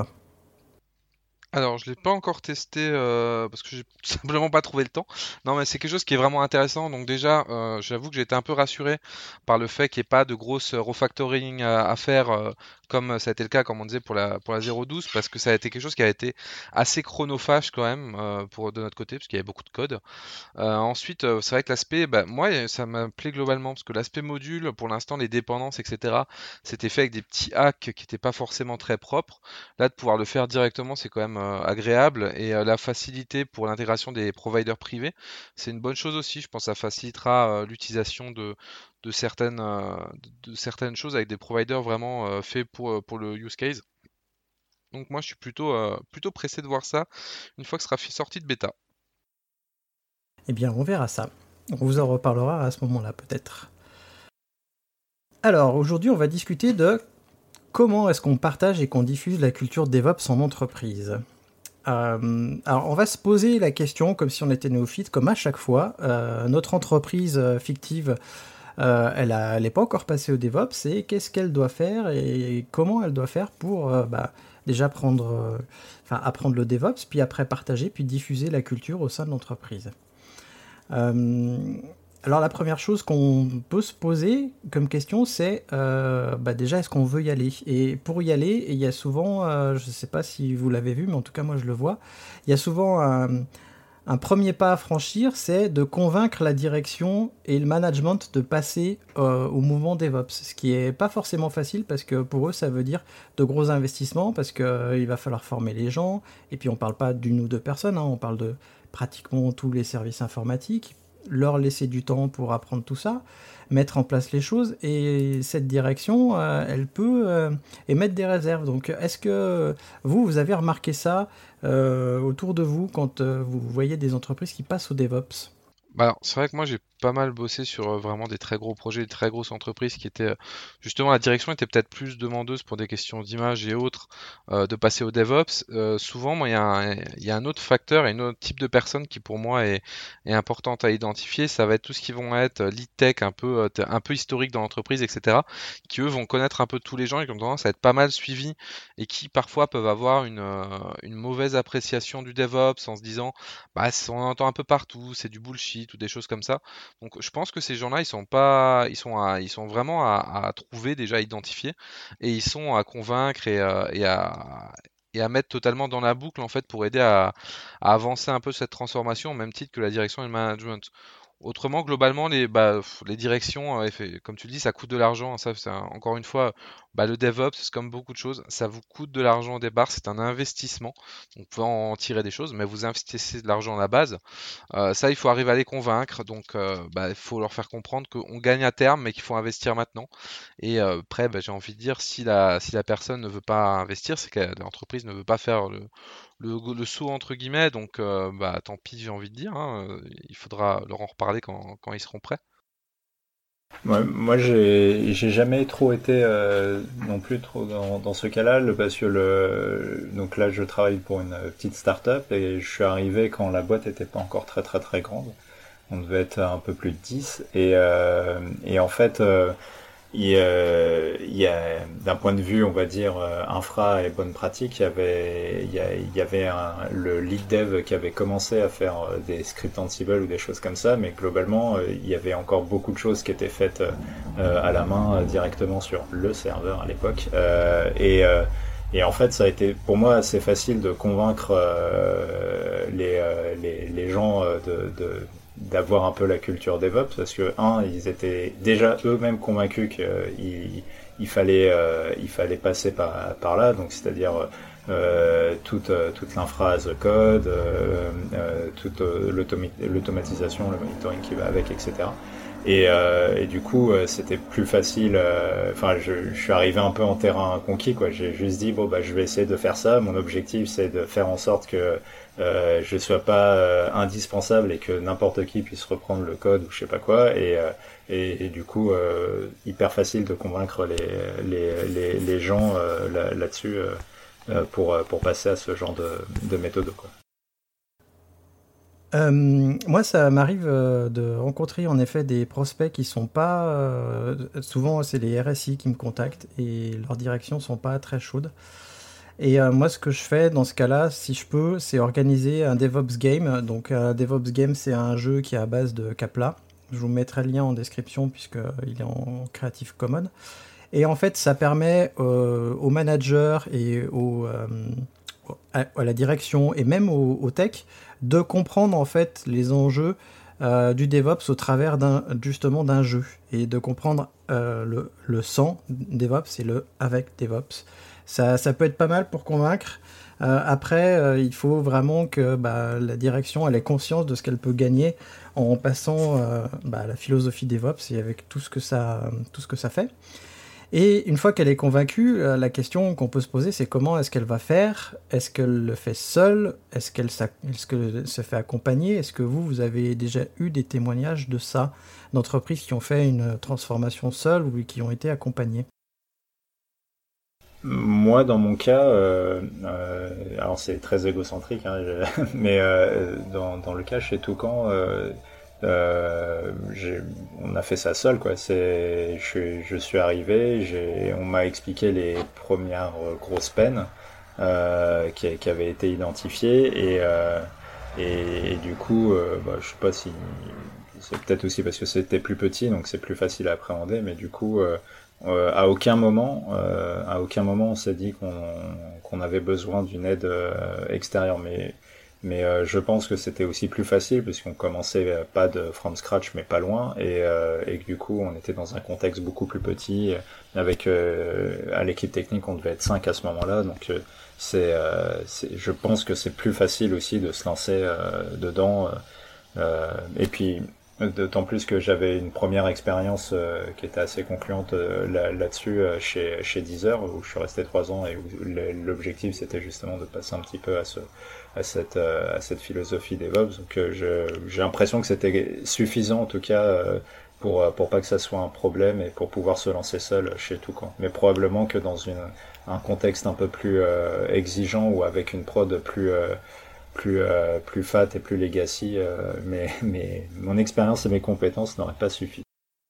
Alors, je l'ai pas encore testé euh, parce que j'ai tout simplement pas trouvé le temps. Non, mais c'est quelque chose qui est vraiment intéressant. Donc déjà, euh, j'avoue que j'ai été un peu rassuré par le fait qu'il n'y ait pas de grosse refactoring à, à faire euh, comme ça a été le cas, comme on disait pour la pour la zéro douze, parce que ça a été quelque chose qui a été assez chronophage quand même euh, pour de notre côté, parce qu'il y avait beaucoup de code. Euh, ensuite, euh, c'est vrai que l'aspect, bah, moi, ça m'a plu globalement, parce que l'aspect module, pour l'instant, les dépendances, et cetera, c'était fait avec des petits hacks qui n'étaient pas forcément très propres. Là, de pouvoir le faire directement, c'est quand même euh, agréable. Et euh, la facilité pour l'intégration des providers privés, c'est une bonne chose aussi. Je pense que ça facilitera euh, l'utilisation de, de, certaines, euh, de certaines choses avec des providers vraiment euh, faits pour, euh, pour le use case. Donc moi, je suis plutôt, euh, plutôt pressé de voir ça une fois que ce sera sorti de bêta. Eh bien, on verra ça. On vous en reparlera à ce moment-là, peut-être. Alors, aujourd'hui, on va discuter de comment est-ce qu'on partage et qu'on diffuse la culture DevOps en entreprise. Euh, alors, on va se poser la question, comme si on était néophyte, comme à chaque fois. Euh, notre entreprise euh, fictive, euh, elle n'est pas encore passée au DevOps, et qu'est-ce qu'elle doit faire et comment elle doit faire pour euh, bah, déjà prendre, euh, enfin, apprendre le DevOps, puis après partager, puis diffuser la culture au sein de l'entreprise. Euh, alors la première chose qu'on peut se poser comme question, c'est euh, bah déjà est-ce qu'on veut y aller ? Et pour y aller, il y a souvent, euh, je ne sais pas si vous l'avez vu, mais en tout cas moi je le vois, il y a souvent un, un premier pas à franchir, c'est de convaincre la direction et le management de passer euh, au mouvement DevOps, ce qui n'est pas forcément facile parce que pour eux ça veut dire de gros investissements parce qu'il euh, va falloir former les gens, et puis on ne parle pas d'une ou deux personnes, hein, on parle de pratiquement tous les services informatiques, leur laisser du temps pour apprendre tout ça, mettre en place les choses, et cette direction, euh, elle peut euh, émettre des réserves. Donc est-ce que vous, vous avez remarqué ça euh, autour de vous quand euh, vous voyez des entreprises qui passent au DevOps ? Bah alors, c'est vrai que moi j'ai pas mal bossé sur euh, vraiment des très gros projets, des très grosses entreprises qui étaient euh, justement la direction était peut-être plus demandeuse pour des questions d'image et autres euh, de passer au DevOps. Euh, souvent, moi il y a un, il y a un autre facteur et un autre type de personne qui pour moi est, est importante à identifier. Ça va être tout ce qui vont être euh, lead tech, un peu euh, un peu historique dans l'entreprise, et cetera. Qui eux vont connaître un peu tous les gens et qui ont tendance à être pas mal suivis et qui parfois peuvent avoir une, euh, une mauvaise appréciation du DevOps en se disant bah on en entend un peu partout, c'est du bullshit ou des choses comme ça. Donc je pense que ces gens-là, ils sont pas, ils sont, à, ils sont vraiment à, à trouver déjà, à identifier, et ils sont à convaincre et, euh, et à et à mettre totalement dans la boucle en fait pour aider à, à avancer un peu cette transformation au même titre que la direction et le management. Autrement, globalement, les, bah, pff, les directions, euh, effe- comme tu le dis, ça coûte de l'argent. Ça, c'est un- encore une fois, bah, le DevOps, c'est comme beaucoup de choses, ça vous coûte de l'argent au départ. C'est un investissement. Donc, vous pouvez en tirer des choses, mais vous investissez de l'argent à la base. Euh, ça, il faut arriver à les convaincre. Donc, euh, bah, il faut leur faire comprendre qu'on gagne à terme, mais qu'il faut investir maintenant. Et euh, après, bah, j'ai envie de dire, si la, si la personne ne veut pas investir, c'est que l'entreprise ne veut pas faire le, le, le saut entre guillemets. Donc, euh, bah, tant pis, j'ai envie de dire. Hein, euh, il faudra leur en reparler quand, quand ils seront prêts. Ouais, moi, j'ai j'ai jamais trop été euh, non plus trop dans, dans ce cas-là, le- parce que le donc là, je travaille pour une petite start-up et je suis arrivé quand la boîte était pas encore très très très grande. On devait être un peu plus de dix et euh, et en fait. euh, Il, euh, il y a, d'un point de vue, on va dire, euh, infra et bonne pratique, il y avait, il y a- il y avait un- le lead dev qui avait commencé à faire euh, des scripts Ansible ou des choses comme ça, mais globalement, euh, il y avait encore beaucoup de choses qui étaient faites euh, à la main euh, directement sur le serveur à l'époque. Euh, et, euh, et en fait, ça a été pour moi assez facile de convaincre euh, les, euh, les, les gens euh, de, de d'avoir un peu la culture DevOps parce que un ils étaient déjà eux-mêmes convaincus qu'il il fallait euh, il fallait passer par par là, donc c'est-à-dire euh, toute toute l'infra as a code, euh, euh, toute euh, l'automi- l'automatisation, le monitoring qui va avec, etc. Et, euh, et du coup, euh, c'était plus facile. euh, Enfin, je, je suis arrivé un peu en terrain conquis, quoi. J'ai juste dit bon bah je vais essayer de faire ça. Mon objectif, c'est de faire en sorte que euh, je sois pas euh, indispensable et que n'importe qui puisse reprendre le code ou je sais pas quoi. Et, euh, et, et du coup, euh, hyper facile de convaincre les les les, les gens euh, là, là-dessus euh, euh, pour pour passer à ce genre de de méthode, quoi. Euh, moi, ça m'arrive euh, de rencontrer en effet des prospects qui sont pas. Euh, souvent, c'est les R S I qui me contactent et leurs directions sont pas très chaudes. Et euh, moi, ce que je fais dans ce cas-là, si je peux, c'est organiser un DevOps Game. Donc, un DevOps Game, c'est un jeu qui est à base de Capla. Je vous mettrai le lien en description puisqu'il est en Creative Commons. Et en fait, ça permet euh, aux managers et aux, euh, à, à la direction et même aux, aux tech de comprendre en fait les enjeux euh, du DevOps au travers d'un, justement d'un jeu et de comprendre euh, le, le sans DevOps et le avec DevOps. Ça, ça peut être pas mal pour convaincre. Euh, après, euh, il faut vraiment que bah, la direction elle ait conscience de ce qu'elle peut gagner en passant euh, bah, la philosophie DevOps et avec tout ce que ça, tout ce que ça fait. Et une fois qu'elle est convaincue, euh, la question qu'on peut se poser, c'est comment est-ce qu'elle va faire? Est-ce qu'elle le fait seule? Est-ce qu'elle est-ce qu'elle se fait accompagner? Est-ce que vous, vous avez déjà eu des témoignages de ça, d'entreprises qui ont fait une transformation seule ou qui ont été accompagnées? Moi, dans mon cas, euh, euh, alors c'est très égocentrique, hein, je- mais euh, dans, dans le cas chez Toucan, euh, euh, j'ai- on a fait ça seul, quoi. C'est, je, suis- je suis arrivé, j'ai, on m'a expliqué les premières euh, grosses peines euh, qui, qui avaient été identifiées et, euh, et, et du coup, euh, bah, je sais pas si c'est peut-être aussi parce que c'était plus petit, donc c'est plus facile à appréhender, mais du coup. Euh, euh, à aucun moment, euh, à aucun moment, on s'est dit qu'on qu'on avait besoin d'une aide euh, extérieure. Mais mais euh, je pense que c'était aussi plus facile parce qu'on commençait euh, pas de from scratch, mais pas loin, et euh, et que du coup, on était dans un contexte beaucoup plus petit. Avec euh, à l'équipe technique, on devait être cinq à ce moment-là, donc euh, c'est, euh, c'est, je pense que c'est plus facile aussi de se lancer euh, dedans. Euh, et puis d'autant plus que j'avais une première expérience euh, qui était assez concluante euh, là, là-dessus euh, chez, chez Deezer, où je suis resté trois ans et où l'objectif c'était justement de passer un petit peu à, ce, à, cette, euh, à cette philosophie DevOps. Donc euh, je, j'ai l'impression que c'était suffisant en tout cas euh, pour, pour pas que ça soit un problème et pour pouvoir se lancer seul chez Toucan. Mais probablement que dans une, un contexte un peu plus euh, exigeant ou avec une prod plus... Euh, plus euh, plus fat et plus legacy, euh, mais mais mon expérience et mes compétences n'auraient pas suffi.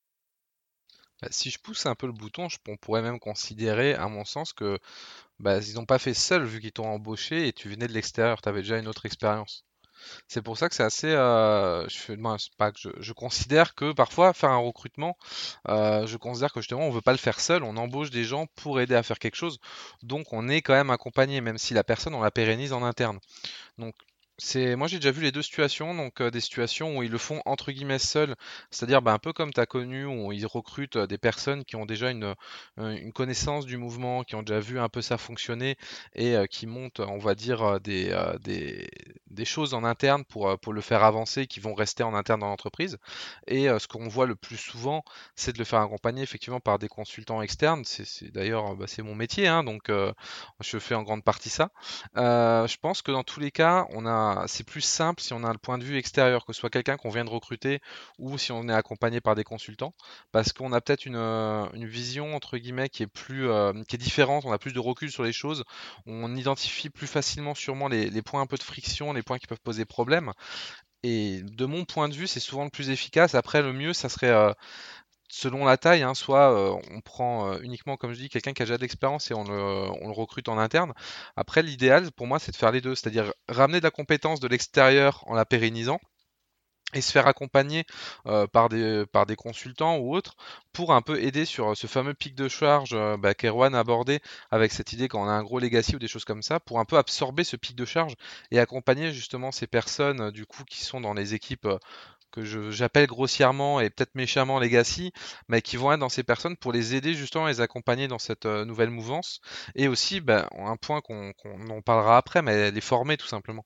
Bah, si je pousse un peu le bouton, je- on pourrait même considérer, à mon sens, que bah, ils n'ont pas fait seul vu qu'ils t'ont embauché et tu venais de l'extérieur, tu avais déjà une autre expérience. C'est pour ça que c'est assez. Euh, je, fais- moi, c'est pas que je, je considère que parfois faire un recrutement, euh, je considère que justement on veut pas le faire seul, on embauche des gens pour aider à faire quelque chose, donc on est quand même accompagné, même si la personne on la pérennise en interne. Donc c'est moi j'ai déjà vu les deux situations, donc euh, des situations où ils le font entre guillemets seuls, c'est-à-dire bah, un peu comme tu as connu, où ils recrutent euh, des personnes qui ont déjà une, euh, une connaissance du mouvement, qui ont déjà vu un peu ça fonctionner et euh, qui montent, on va dire, euh, des, euh, des, des choses en interne pour, euh, pour le faire avancer, qui vont rester en interne dans l'entreprise. Et euh, ce qu'on voit le plus souvent, c'est de le faire accompagner effectivement par des consultants externes. C'est c'est- d'ailleurs bah, c'est mon métier, hein, donc euh, je fais en grande partie ça. Euh, je pense que dans tous les cas, on a a, c'est plus simple si on a un point de vue extérieur, que ce soit quelqu'un qu'on vient de recruter ou si on est accompagné par des consultants, parce qu'on a peut-être une, euh, une vision entre guillemets qui est plus, euh, qui est différente, on a plus de recul sur les choses, on identifie plus facilement sûrement les, les points un peu de friction, les points qui peuvent poser problème. Et de mon point de vue, c'est souvent le plus efficace. Après, le mieux, ça serait euh, selon la taille, hein, soit euh, on prend euh, uniquement, comme je dis, quelqu'un qui a déjà de l'expérience et on le, on le recrute en interne. Après, l'idéal pour moi, c'est de faire les deux, c'est-à-dire ramener de la compétence de l'extérieur en la pérennisant et se faire accompagner euh, par des par des consultants ou autres pour un peu aider sur ce fameux pic de charge euh, bah, qu'Erwan a abordé avec cette idée quand on a un gros legacy ou des choses comme ça, pour un peu absorber ce pic de charge et accompagner justement ces personnes euh, du coup qui sont dans les équipes euh, que je, j'appelle grossièrement et peut-être méchamment legacy, mais qui vont être dans ces personnes pour les aider justement, les accompagner dans cette euh, nouvelle mouvance. Et aussi, bah, un point qu'on qu'on en parlera après, mais les former tout simplement.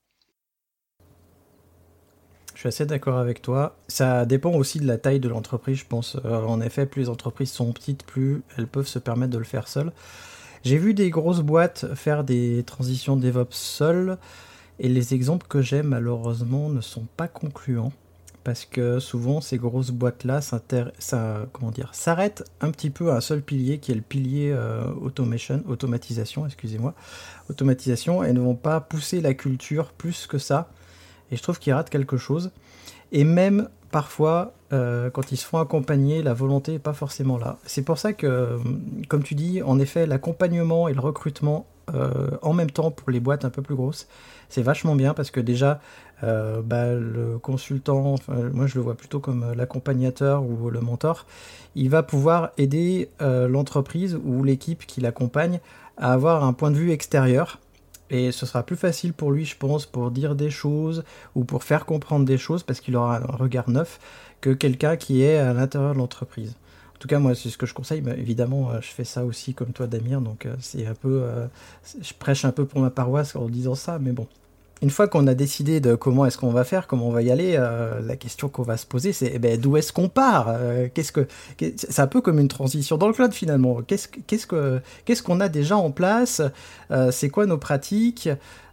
Je suis assez d'accord avec toi. Ça dépend aussi de la taille de l'entreprise, je pense. Euh, en effet, plus les entreprises sont petites, plus elles peuvent se permettre de le faire seules. J'ai vu des grosses boîtes faire des transitions DevOps seules, et les exemples que j'ai, malheureusement, ne sont pas concluants. Parce que souvent, ces grosses boîtes-là s'intér- ça, comment dire, s'arrêtent un petit peu à un seul pilier, qui est le pilier euh, automation, automatisation, excusez-moi, automatisation, et ne vont pas pousser la culture plus que ça. Et je trouve qu'ils ratent quelque chose. Et même parfois, euh, quand ils se font accompagner, la volonté n'est pas forcément là. C'est pour ça que, comme tu dis, en effet, l'accompagnement et le recrutement euh, en même temps pour les boîtes un peu plus grosses, c'est vachement bien parce que déjà, euh, bah, le consultant, enfin, moi je le vois plutôt comme l'accompagnateur ou le mentor, il va pouvoir aider euh, l'entreprise ou l'équipe qui l'accompagne à avoir un point de vue extérieur. Et ce sera plus facile pour lui, je pense, pour dire des choses ou pour faire comprendre des choses parce qu'il aura un regard neuf que quelqu'un qui est à l'intérieur de l'entreprise. En tout cas, moi, c'est ce que je conseille. Mais évidemment, je fais ça aussi comme toi, Damir. Donc, c'est un peu, euh, je prêche un peu pour ma paroisse en disant ça. Mais bon, une fois qu'on a décidé de comment est-ce qu'on va faire, comment on va y aller, euh, la question qu'on va se poser, c'est eh ben, d'où est-ce qu'on part euh, qu'est-ce que, c'est un peu comme une transition dans le cloud finalement. Qu'est-ce, qu'est-ce, que, qu'est-ce qu'on a déjà en place euh, c'est quoi nos pratiques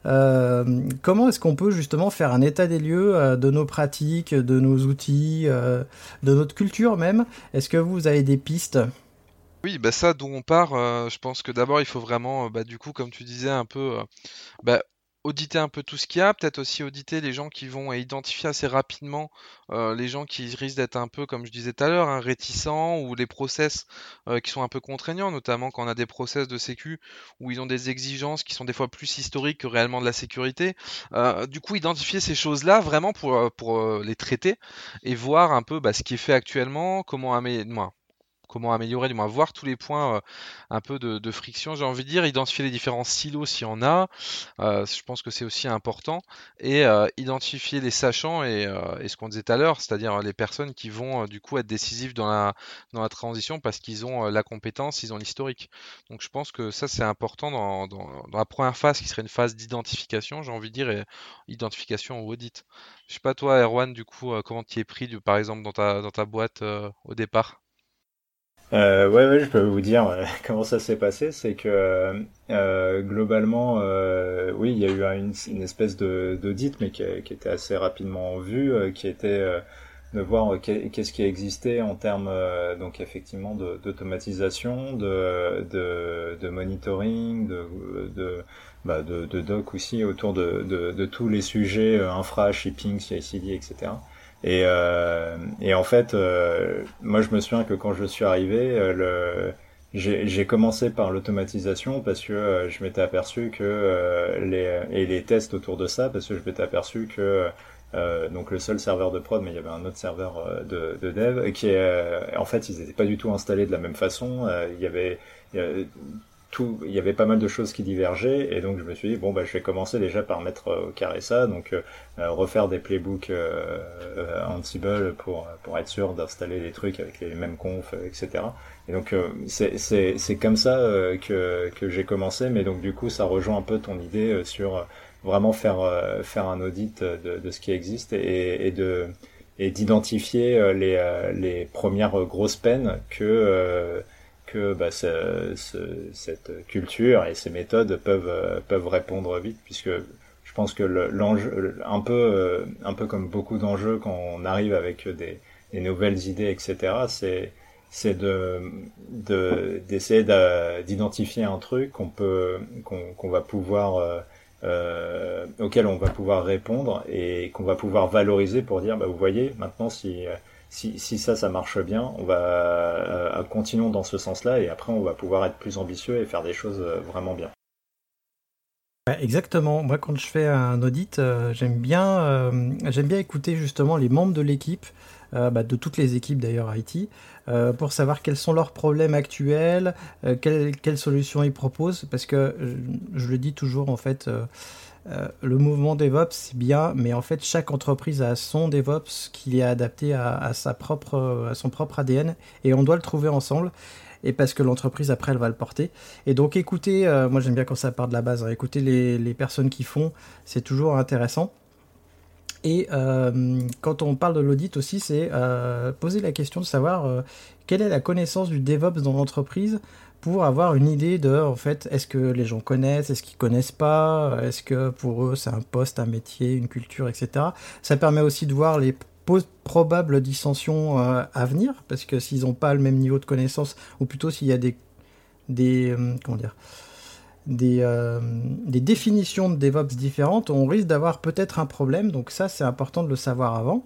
euh, comment est-ce qu'on peut justement faire un état des lieux euh, de nos pratiques, de nos outils, euh, de notre culture même. Est-ce que vous avez des pistes ? Oui, bah ça, d'où on part, euh, je pense que d'abord, il faut vraiment, euh, bah, du coup, comme tu disais, un peu... euh, bah, auditer un peu tout ce qu'il y a, peut-être aussi auditer les gens qui vont et identifier assez rapidement euh, les gens qui risquent d'être un peu, comme je disais tout à l'heure, hein, réticents ou les process euh, qui sont un peu contraignants, notamment quand on a des process de sécu où ils ont des exigences qui sont des fois plus historiques que réellement de la sécurité. Euh, du coup, identifier ces choses-là vraiment pour, euh, pour euh, les traiter et voir un peu bah, ce qui est fait actuellement, comment améliorer. Comment améliorer, du moins voir tous les points euh, un peu de, de friction, j'ai envie de dire, identifier les différents silos s'il y en a, euh, je pense que c'est aussi important, et euh, identifier les sachants et, euh, et ce qu'on disait tout à l'heure, c'est-à-dire les personnes qui vont euh, du coup être décisives dans la, dans la transition parce qu'ils ont euh, la compétence, ils ont l'historique. Donc je pense que ça c'est important dans, dans, dans la première phase qui serait une phase d'identification, j'ai envie de dire, et identification ou audit. Je sais pas toi Erwan, du coup, euh, comment tu y es pris du, par exemple dans ta, dans ta boîte euh, au départ? Euh, ouais, ouais, je peux vous dire euh, comment ça s'est passé. C'est que euh, globalement, euh, oui, il y a eu une, une espèce de d'audit, mais qui, qui était assez rapidement vu, euh, qui était euh, de voir qu'est-ce qui existait en termes, euh, donc effectivement, de, d'automatisation, de, de, de monitoring, de, de, bah, de, de doc aussi autour de, de, de tous les sujets euh, infra, shipping, C I C D, et cetera. Et, euh, et en fait, euh, moi je me souviens que quand je suis arrivé, euh, le, j'ai, j'ai commencé par l'automatisation parce que euh, je m'étais aperçu que euh, les et les tests autour de ça parce que je m'étais aperçu que euh, donc le seul serveur de prod, mais il y avait un autre serveur euh, de, de dev qui est euh, en fait ils n'étaient pas du tout installés de la même façon. Euh, il y avait, il y avait Tout, il y avait pas mal de choses qui divergeaient et donc je me suis dit bon bah je vais commencer déjà par mettre au carré ça, donc euh, refaire des playbooks euh, euh, Ansible pour pour être sûr d'installer les trucs avec les mêmes confs, et cetera. Et donc euh, c'est c'est c'est comme ça euh, que que j'ai commencé, mais donc du coup ça rejoint un peu ton idée euh, sur vraiment faire euh, faire un audit de de ce qui existe et et de et d'identifier euh, les euh, les premières grosses peines que euh, que bah, ce, ce, cette culture et ces méthodes peuvent, euh, peuvent répondre vite, puisque je je pense que le, l'enjeu, un peu, euh, un peu comme beaucoup d'enjeux quand on arrive avec des, des nouvelles idées, et cetera, c'est, c'est de, de, d'essayer d'identifier un truc qu'on peut, qu'on, qu'on va pouvoir, euh, euh, auquel on va pouvoir répondre et qu'on va pouvoir valoriser pour dire, bah, vous voyez, maintenant, si, si, si ça, ça marche bien, on va, euh, continuons dans ce sens-là et après, on va pouvoir être plus ambitieux et faire des choses vraiment bien. Ouais, exactement. Moi, quand je fais un audit, euh, j'aime bien, euh, j'aime bien écouter justement les membres de l'équipe, euh, bah, de toutes les équipes d'ailleurs I T, euh, pour savoir quels sont leurs problèmes actuels, euh, quelles, quelles solutions ils proposent, parce que je, je le dis toujours en fait, euh, euh, le mouvement DevOps c'est bien, mais en fait chaque entreprise a son DevOps qui est adapté à, à sa propre, à son propre A D N, et on doit le trouver ensemble. Et parce que l'entreprise, après, elle va le porter. Et donc, écoutez, euh, moi j'aime bien quand ça part de la base, hein, écouter les, les personnes qui font, c'est toujours intéressant. Et euh, quand on parle de l'audit aussi, c'est euh, poser la question de savoir euh, quelle est la connaissance du DevOps dans l'entreprise pour avoir une idée de, en fait, est-ce que les gens connaissent, est-ce qu'ils connaissent pas, est-ce que pour eux c'est un poste, un métier, une culture, et cetera. Ça permet aussi de voir les probables dissensions euh, à venir, parce que s'ils n'ont pas le même niveau de connaissance, ou plutôt s'il y a des, des euh, comment dire, des, euh, des définitions de DevOps différentes, on risque d'avoir peut-être un problème. Donc ça, c'est important de le savoir avant.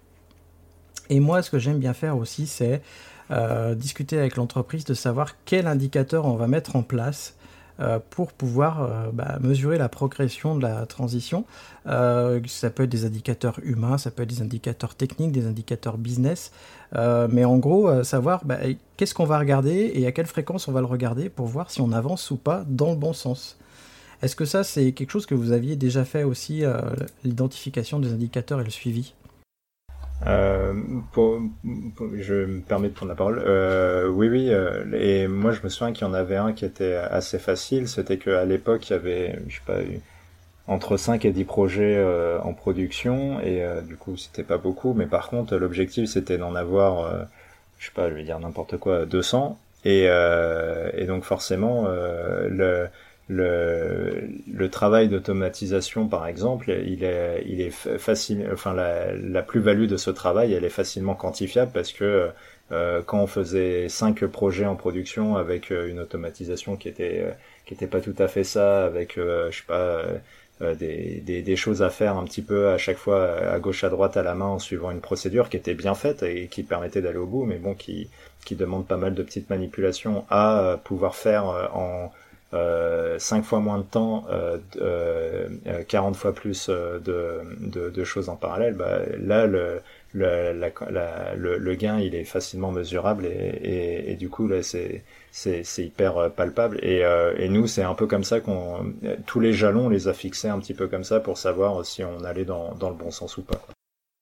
Et moi, ce que j'aime bien faire aussi, c'est euh, discuter avec l'entreprise de savoir quel indicateur on va mettre en place Euh, pour pouvoir euh, bah, mesurer la progression de la transition. Euh, ça peut être des indicateurs humains, ça peut être des indicateurs techniques, des indicateurs business, euh, mais en gros, euh, savoir bah, qu'est-ce qu'on va regarder et à quelle fréquence on va le regarder pour voir si on avance ou pas dans le bon sens. Est-ce que ça, c'est quelque chose que vous aviez déjà fait aussi, euh, l'identification des indicateurs et le suivi ? Euh, pour, pour, je me permets de prendre la parole. Euh, oui, oui. Euh, et moi, je me souviens qu'il y en avait un qui était assez facile. C'était qu'à l'époque, il y avait, je sais pas, entre cinq et dix projets euh, en production, et euh, du coup, c'était pas beaucoup. Mais par contre, l'objectif, c'était d'en avoir, euh, je sais pas, je vais dire n'importe quoi, deux cents. Et, euh, et donc, forcément, euh, le Le, le travail d'automatisation, par exemple, il est, il est facile. Enfin, la, la plus-value de ce travail, elle est facilement quantifiable parce que euh, quand on faisait cinq projets en production avec une automatisation qui était, qui était pas tout à fait ça, avec, euh, je sais pas, euh, des, des, des choses à faire un petit peu à chaque fois à gauche à droite à la main en suivant une procédure qui était bien faite et qui permettait d'aller au bout, mais bon, qui, qui demande pas mal de petites manipulations à pouvoir faire en Euh, cinq fois moins de temps, euh, euh, quarante fois plus euh, de, de, de choses en parallèle, bah, là, le, le, la, la, le, le gain, il est facilement mesurable et, et, et du coup, là, c'est, c'est, c'est hyper palpable. Et, euh, et nous, c'est un peu comme ça qu'on, tous les jalons, on les a fixés un petit peu comme ça pour savoir si on allait dans, dans le bon sens ou pas, quoi.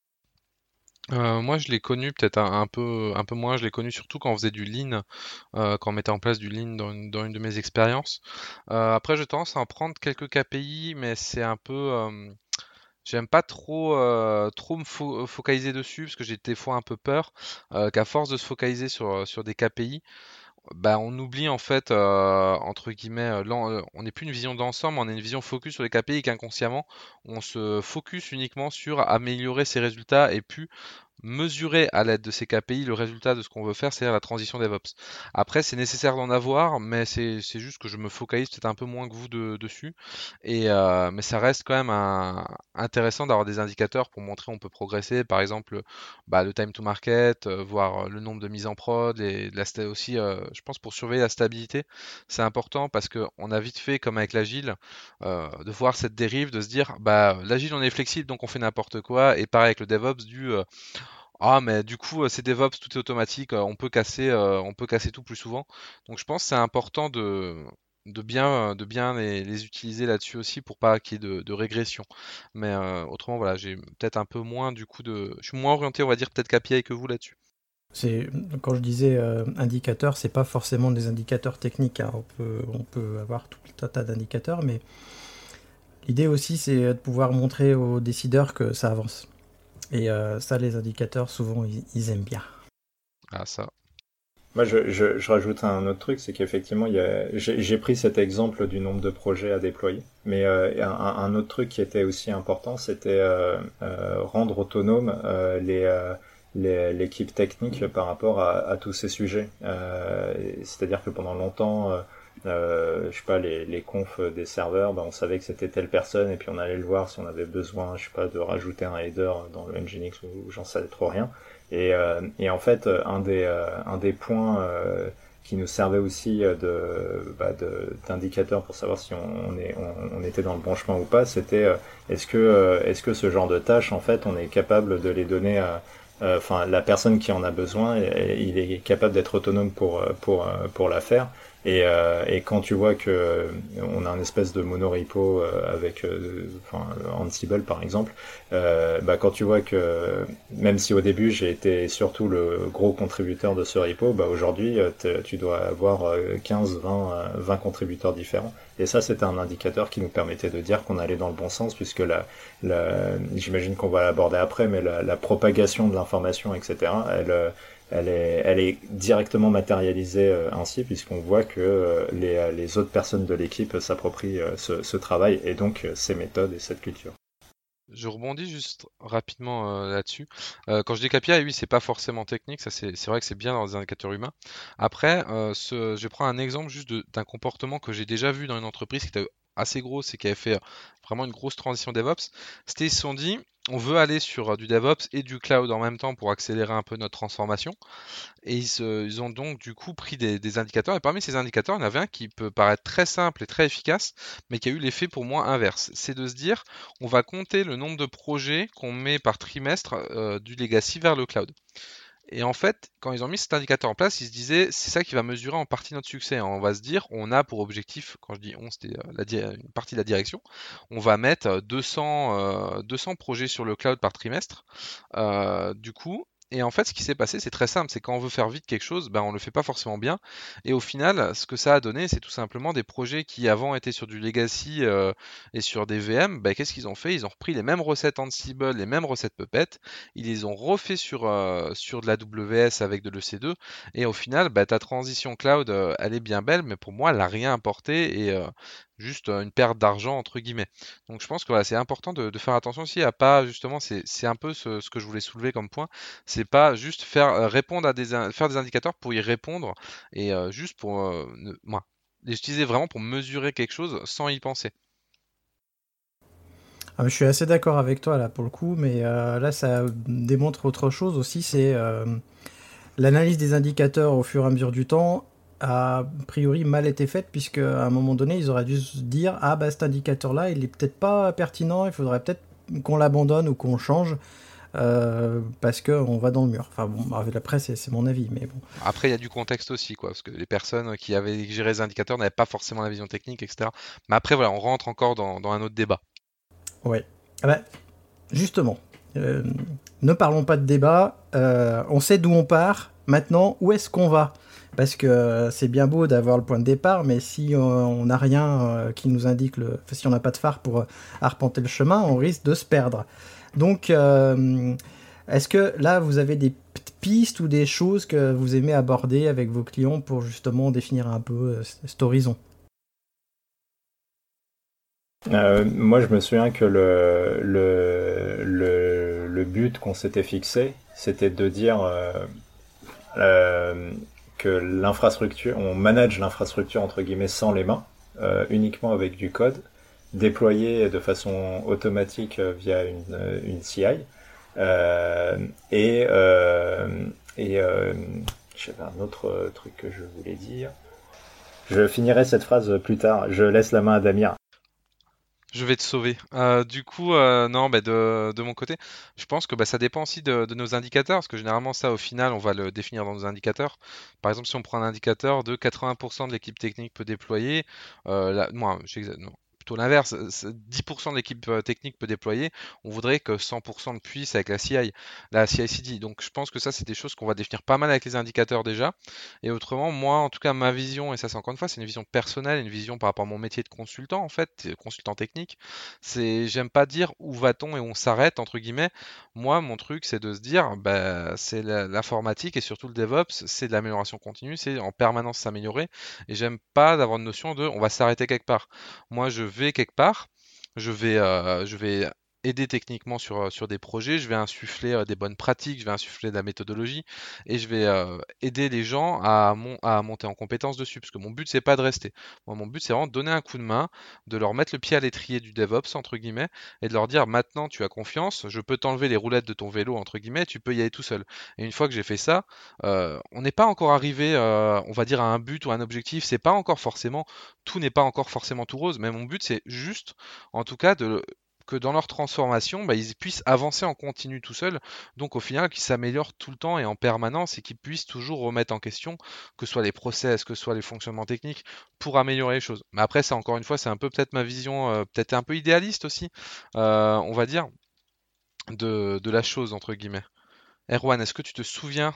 Euh, moi, je l'ai connu peut-être un, un peu, un peu moins. Je l'ai connu surtout quand on faisait du lean, euh, quand on mettait en place du lean dans une, dans une de mes expériences. Euh, après, j'ai tendance à en prendre quelques K P I, mais c'est un peu, euh, j'aime pas trop, euh, trop me fo- focaliser dessus parce que j'ai des fois un peu peur euh, qu'à force de se focaliser sur, sur des K P I, bah, on oublie en fait, euh, entre guillemets, euh, l'en- euh, on n'est plus une vision d'ensemble, on a une vision focus sur les K P I et qu'inconsciemment, on se focus uniquement sur améliorer ses résultats et plus mesurer à l'aide de ces K P I le résultat de ce qu'on veut faire, c'est-à-dire la transition DevOps. Après, c'est nécessaire d'en avoir, mais c'est c'est juste que je me focalise peut-être un peu moins que vous de- dessus. Et, euh, mais ça reste quand même un- intéressant d'avoir des indicateurs pour montrer où on peut progresser. Par exemple, bah, le time to market, euh, voir le nombre de mises en prod, et la sta- aussi, euh, je pense, pour surveiller la stabilité, c'est important parce qu'on a vite fait, comme avec l'agile, euh, de voir cette dérive, de se dire, bah, l'agile on est flexible donc on fait n'importe quoi. Et pareil avec le DevOps, du euh, ah, mais du coup, euh, c'est DevOps, tout est automatique, euh, on peut casser, euh, on peut casser tout plus souvent. Donc, je pense que c'est important de, de bien, de bien les, les utiliser là-dessus aussi pour pas qu'il y ait de, de régression. Mais euh, autrement, voilà, j'ai peut-être un peu moins du coup de, je suis moins orienté, on va dire peut-être K P I que vous là-dessus. C'est, quand je disais euh, indicateurs, c'est pas forcément des indicateurs techniques, hein. On peut, on peut avoir tout un tas d'indicateurs, mais l'idée aussi, c'est de pouvoir montrer aux décideurs que ça avance. Et euh, ça, les indicateurs, souvent, ils, ils aiment bien. Ah, ça. Moi, je, je, je rajoute un autre truc, c'est qu'effectivement, il y a, j'ai, j'ai pris cet exemple du nombre de projets à déployer, mais euh, un, un autre truc qui était aussi important, c'était euh, euh, rendre autonome euh, les, euh, les, l'équipe technique par rapport à, à tous ces sujets. Euh, c'est-à-dire que pendant longtemps, euh, euh, je sais pas, les, les confs des serveurs, ben, on savait que c'était telle personne, et puis on allait le voir si on avait besoin, je sais pas, de rajouter un header dans le Nginx ou j'en savais trop rien. Et, euh, et en fait, un des, euh, un des points euh, qui nous servait aussi de, bah de, d'indicateur pour savoir si on, on, est, on, on était dans le bon chemin ou pas, c'était euh, est-ce que, euh, est-ce que ce genre de tâches, en fait, on est capable de les donner à, enfin, euh, la personne qui en a besoin, il est capable d'être autonome pour, pour, pour la faire. Et, euh, et quand tu vois que euh, on a un espèce de monorepo euh, avec, euh, enfin, Ansible par exemple, euh, bah quand tu vois que même si au début j'ai été surtout le gros contributeur de ce repo, bah aujourd'hui tu dois avoir quinze, vingt, vingt contributeurs différents. Et ça, c'était un indicateur qui nous permettait de dire qu'on allait dans le bon sens, puisque la, la j'imagine qu'on va l'aborder après, mais la, la propagation de l'information, et cetera, elle Elle est, elle est directement matérialisée euh, ainsi, puisqu'on voit que euh, les, les autres personnes de l'équipe s'approprient euh, ce, ce travail et donc euh, ces méthodes et cette culture. Je rebondis juste rapidement euh, là-dessus. Euh, quand je dis K P I, oui, c'est pas forcément technique, ça c'est, c'est vrai que c'est bien dans des indicateurs humains. Après, euh, ce, je prends un exemple juste de, d'un comportement que j'ai déjà vu dans une entreprise qui était assez grosse et qui avait fait vraiment une grosse transition DevOps. C'était, ils se sont dit, on veut aller sur du DevOps et du cloud en même temps pour accélérer un peu notre transformation. Et ils, se, ils ont donc du coup pris des, des indicateurs. Et parmi ces indicateurs, il y en avait un qui peut paraître très simple et très efficace, mais qui a eu l'effet pour moi inverse. C'est de se dire, on va compter le nombre de projets qu'on met par trimestre euh, du legacy vers le cloud. Et en fait, quand ils ont mis cet indicateur en place, ils se disaient, c'est ça qui va mesurer en partie notre succès. On va se dire, on a pour objectif, quand je dis on, c'était la, une partie de la direction, on va mettre deux cents, euh, deux cents projets sur le cloud par trimestre. Euh, du coup, et en fait, ce qui s'est passé, c'est très simple, c'est quand on veut faire vite quelque chose, ben on le fait pas forcément bien. Et au final, ce que ça a donné, c'est tout simplement des projets qui avant étaient sur du legacy euh, et sur des V M. Ben, qu'est-ce qu'ils ont fait? Ils ont repris les mêmes recettes Ansible, les mêmes recettes Puppet, ils les ont refait sur euh, sur de la W S avec de l'E C deux. Et au final, ben, ta transition cloud, euh, elle est bien belle, mais pour moi, elle n'a rien apporté et euh, juste une perte d'argent entre guillemets. Donc je pense que voilà, c'est important de, de faire attention aussi à pas justement, c'est, c'est un peu ce, ce que je voulais soulever comme point, c'est pas juste faire euh, répondre à des faire des indicateurs pour y répondre et euh, juste pour euh, ne, moi, les utiliser vraiment pour mesurer quelque chose sans y penser. Ah, je suis assez d'accord avec toi là pour le coup, mais euh, là ça démontre autre chose aussi, c'est euh, l'analyse des indicateurs au fur et à mesure du temps a priori mal été faite, puisque à un moment donné ils auraient dû se dire ah bah cet indicateur là il est peut-être pas pertinent, il faudrait peut-être qu'on l'abandonne ou qu'on change euh, parce qu'on va dans le mur. Enfin bon, après c'est, c'est mon avis, mais bon. Après il y a du contexte aussi quoi, parce que les personnes qui avaient géré les indicateurs n'avaient pas forcément la vision technique, et cetera. Mais après voilà, on rentre encore dans, dans un autre débat. Ouais. Ah bah, justement, euh, ne parlons pas de débat. Euh, on sait d'où on part. Maintenant, où est-ce qu'on va ? Parce que euh, c'est bien beau d'avoir le point de départ, mais si euh, on n'a rien euh, qui nous indique, le... enfin, si on n'a pas de phare pour euh, arpenter le chemin, on risque de se perdre. Donc, euh, est-ce que là, vous avez des pistes ou des choses que vous aimez aborder avec vos clients pour justement définir un peu euh, cet horizon ? Euh, moi, je me souviens que le, le, le, le but qu'on s'était fixé, c'était de dire euh, euh, que l'infrastructure, on manage l'infrastructure entre guillemets sans les mains, euh, uniquement avec du code, déployé de façon automatique via une, une C I. Euh, et euh, et euh, j'avais un autre truc que je voulais dire. Je finirai cette phrase plus tard. Je laisse la main à Damir. Je vais te sauver. Euh, du coup, euh, non, bah de, de mon côté, je pense que bah, ça dépend aussi de, de nos indicateurs, parce que généralement, ça, au final, on va le définir dans nos indicateurs. Par exemple, si on prend un indicateur de quatre-vingts pour cent de l'équipe technique peut déployer, euh, là, moi, non, plutôt l'inverse. dix pour cent de l'équipe technique peut déployer, on voudrait que cent pour cent le puisse avec la C I, la C I C D. Donc je pense que ça, c'est des choses qu'on va définir pas mal avec les indicateurs déjà. Et autrement, moi, en tout cas, ma vision, et ça c'est encore une fois, c'est une vision personnelle, une vision par rapport à mon métier de consultant, en fait, consultant technique, c'est, j'aime pas dire où va-t-on et on s'arrête, entre guillemets. Moi, mon truc, c'est de se dire, bah, c'est la, l'informatique et surtout le DevOps, c'est de l'amélioration continue, c'est en permanence s'améliorer. Et j'aime pas d'avoir une notion de on va s'arrêter quelque part. Moi, je vais quelque part, je vais, euh, je vais aider techniquement sur, sur des projets, je vais insuffler euh, des bonnes pratiques, je vais insuffler de la méthodologie et je vais euh, aider les gens à, mon, à monter en compétence dessus. Parce que mon but, c'est pas de rester. Moi, mon but, c'est vraiment de donner un coup de main, de leur mettre le pied à l'étrier du DevOps, entre guillemets, et de leur dire maintenant, tu as confiance, je peux t'enlever les roulettes de ton vélo, entre guillemets, tu peux y aller tout seul. Et une fois que j'ai fait ça, euh, on n'est pas encore arrivé, euh, on va dire, à un but ou un objectif. C'est pas encore forcément, tout n'est pas encore forcément tout rose, mais mon but, c'est juste, en tout cas, de que dans leur transformation, bah, ils puissent avancer en continu tout seuls, donc au final qu'ils s'améliorent tout le temps et en permanence et qu'ils puissent toujours remettre en question, que ce soit les process, que ce soit les fonctionnements techniques, pour améliorer les choses. Mais après, ça encore une fois, c'est un peu peut-être ma vision, euh, peut-être un peu idéaliste aussi, euh, on va dire, de, de la chose, entre guillemets. Erwan, est-ce que tu te souviens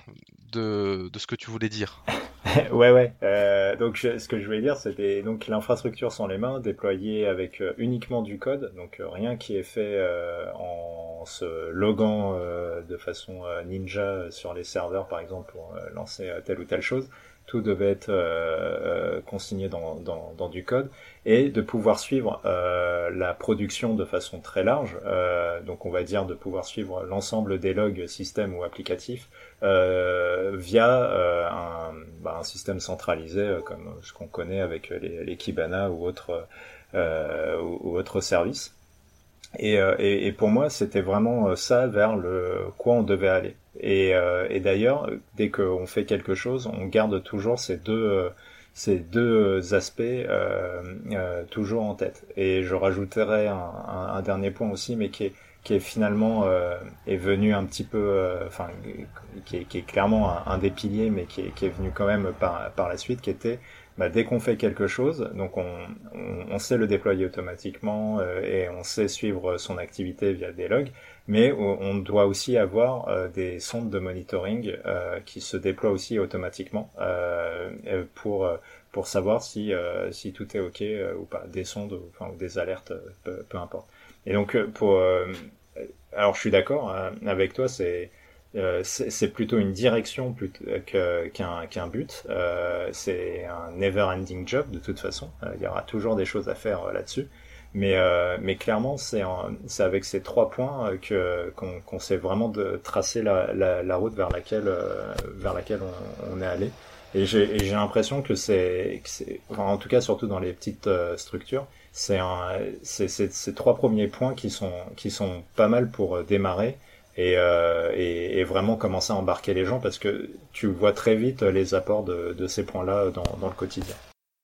de, de ce que tu voulais dire ? Ouais, ouais. Euh, donc, je, ce que je voulais dire, c'était donc l'infrastructure sans les mains, déployée avec euh, uniquement du code, donc euh, rien qui est fait euh, en se loguant euh, de façon euh, ninja sur les serveurs, par exemple, pour euh, lancer euh, telle ou telle chose. Tout devait être euh, euh, consigné dans, dans, dans du code et de pouvoir suivre euh, la production de façon très large. Euh, donc, on va dire de pouvoir suivre l'ensemble des logs système ou applicatifs euh, via euh, un, bah, un système centralisé euh, comme ce qu'on connaît avec les, les Kibana ou autres euh, ou, ou autres services. Et, euh, et, et pour moi, c'était vraiment ça vers le quoi on devait aller. Et, euh, et d'ailleurs, dès qu'on fait quelque chose, on garde toujours ces deux euh, ces deux aspects euh, euh, toujours en tête. Et je rajouterais un, un, un dernier point aussi, mais qui est qui est finalement euh, est venu un petit peu, enfin, euh, qui est, qui est clairement un, un des piliers, mais qui est, qui est venu quand même par par la suite, qui était bah, dès qu'on fait quelque chose, donc on, on, on sait le déployer automatiquement euh, et on sait suivre son activité via des logs, mais on, on doit aussi avoir euh, des sondes de monitoring euh, qui se déploient aussi automatiquement euh, pour pour savoir si euh, si tout est ok euh, ou pas, des sondes ou, enfin, ou des alertes, peu, peu importe. Et donc pour euh, alors je suis d'accord hein, avec toi, c'est Euh, c'est, c'est plutôt une direction plutôt que, qu'un, qu'un but. Euh, c'est un never-ending job de toute façon. Euh, il y aura toujours des choses à faire euh, là-dessus. Mais, euh, mais clairement, c'est, un, c'est avec ces trois points euh, que, qu'on, qu'on sait vraiment de tracer la, la, la route vers laquelle, euh, vers laquelle on, on est allé. Et j'ai, et j'ai l'impression que c'est, que c'est enfin, en tout cas surtout dans les petites euh, structures, c'est, un, c'est, c'est ces trois premiers points qui sont, qui sont pas mal pour euh, démarrer. Et, euh, et, et vraiment commencer à embarquer les gens parce que tu vois très vite les apports de, de ces points-là dans, dans le quotidien.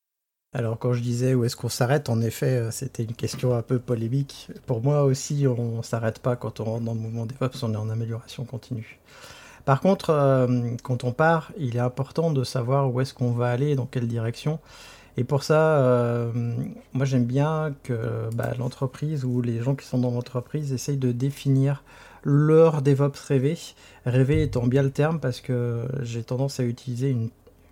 Alors quand je disais où est-ce qu'on s'arrête, en effet, c'était une question un peu polémique. Pour moi aussi, on ne s'arrête pas quand on rentre dans le mouvement DevOps, on est en amélioration continue. Par contre, euh, quand on part, il est important de savoir où est-ce qu'on va aller, dans quelle direction. Et pour ça, euh, moi j'aime bien que bah, l'entreprise ou les gens qui sont dans l'entreprise essayent de définir leur DevOps rêvé. Rêvé étant bien le terme parce que j'ai tendance à utiliser une,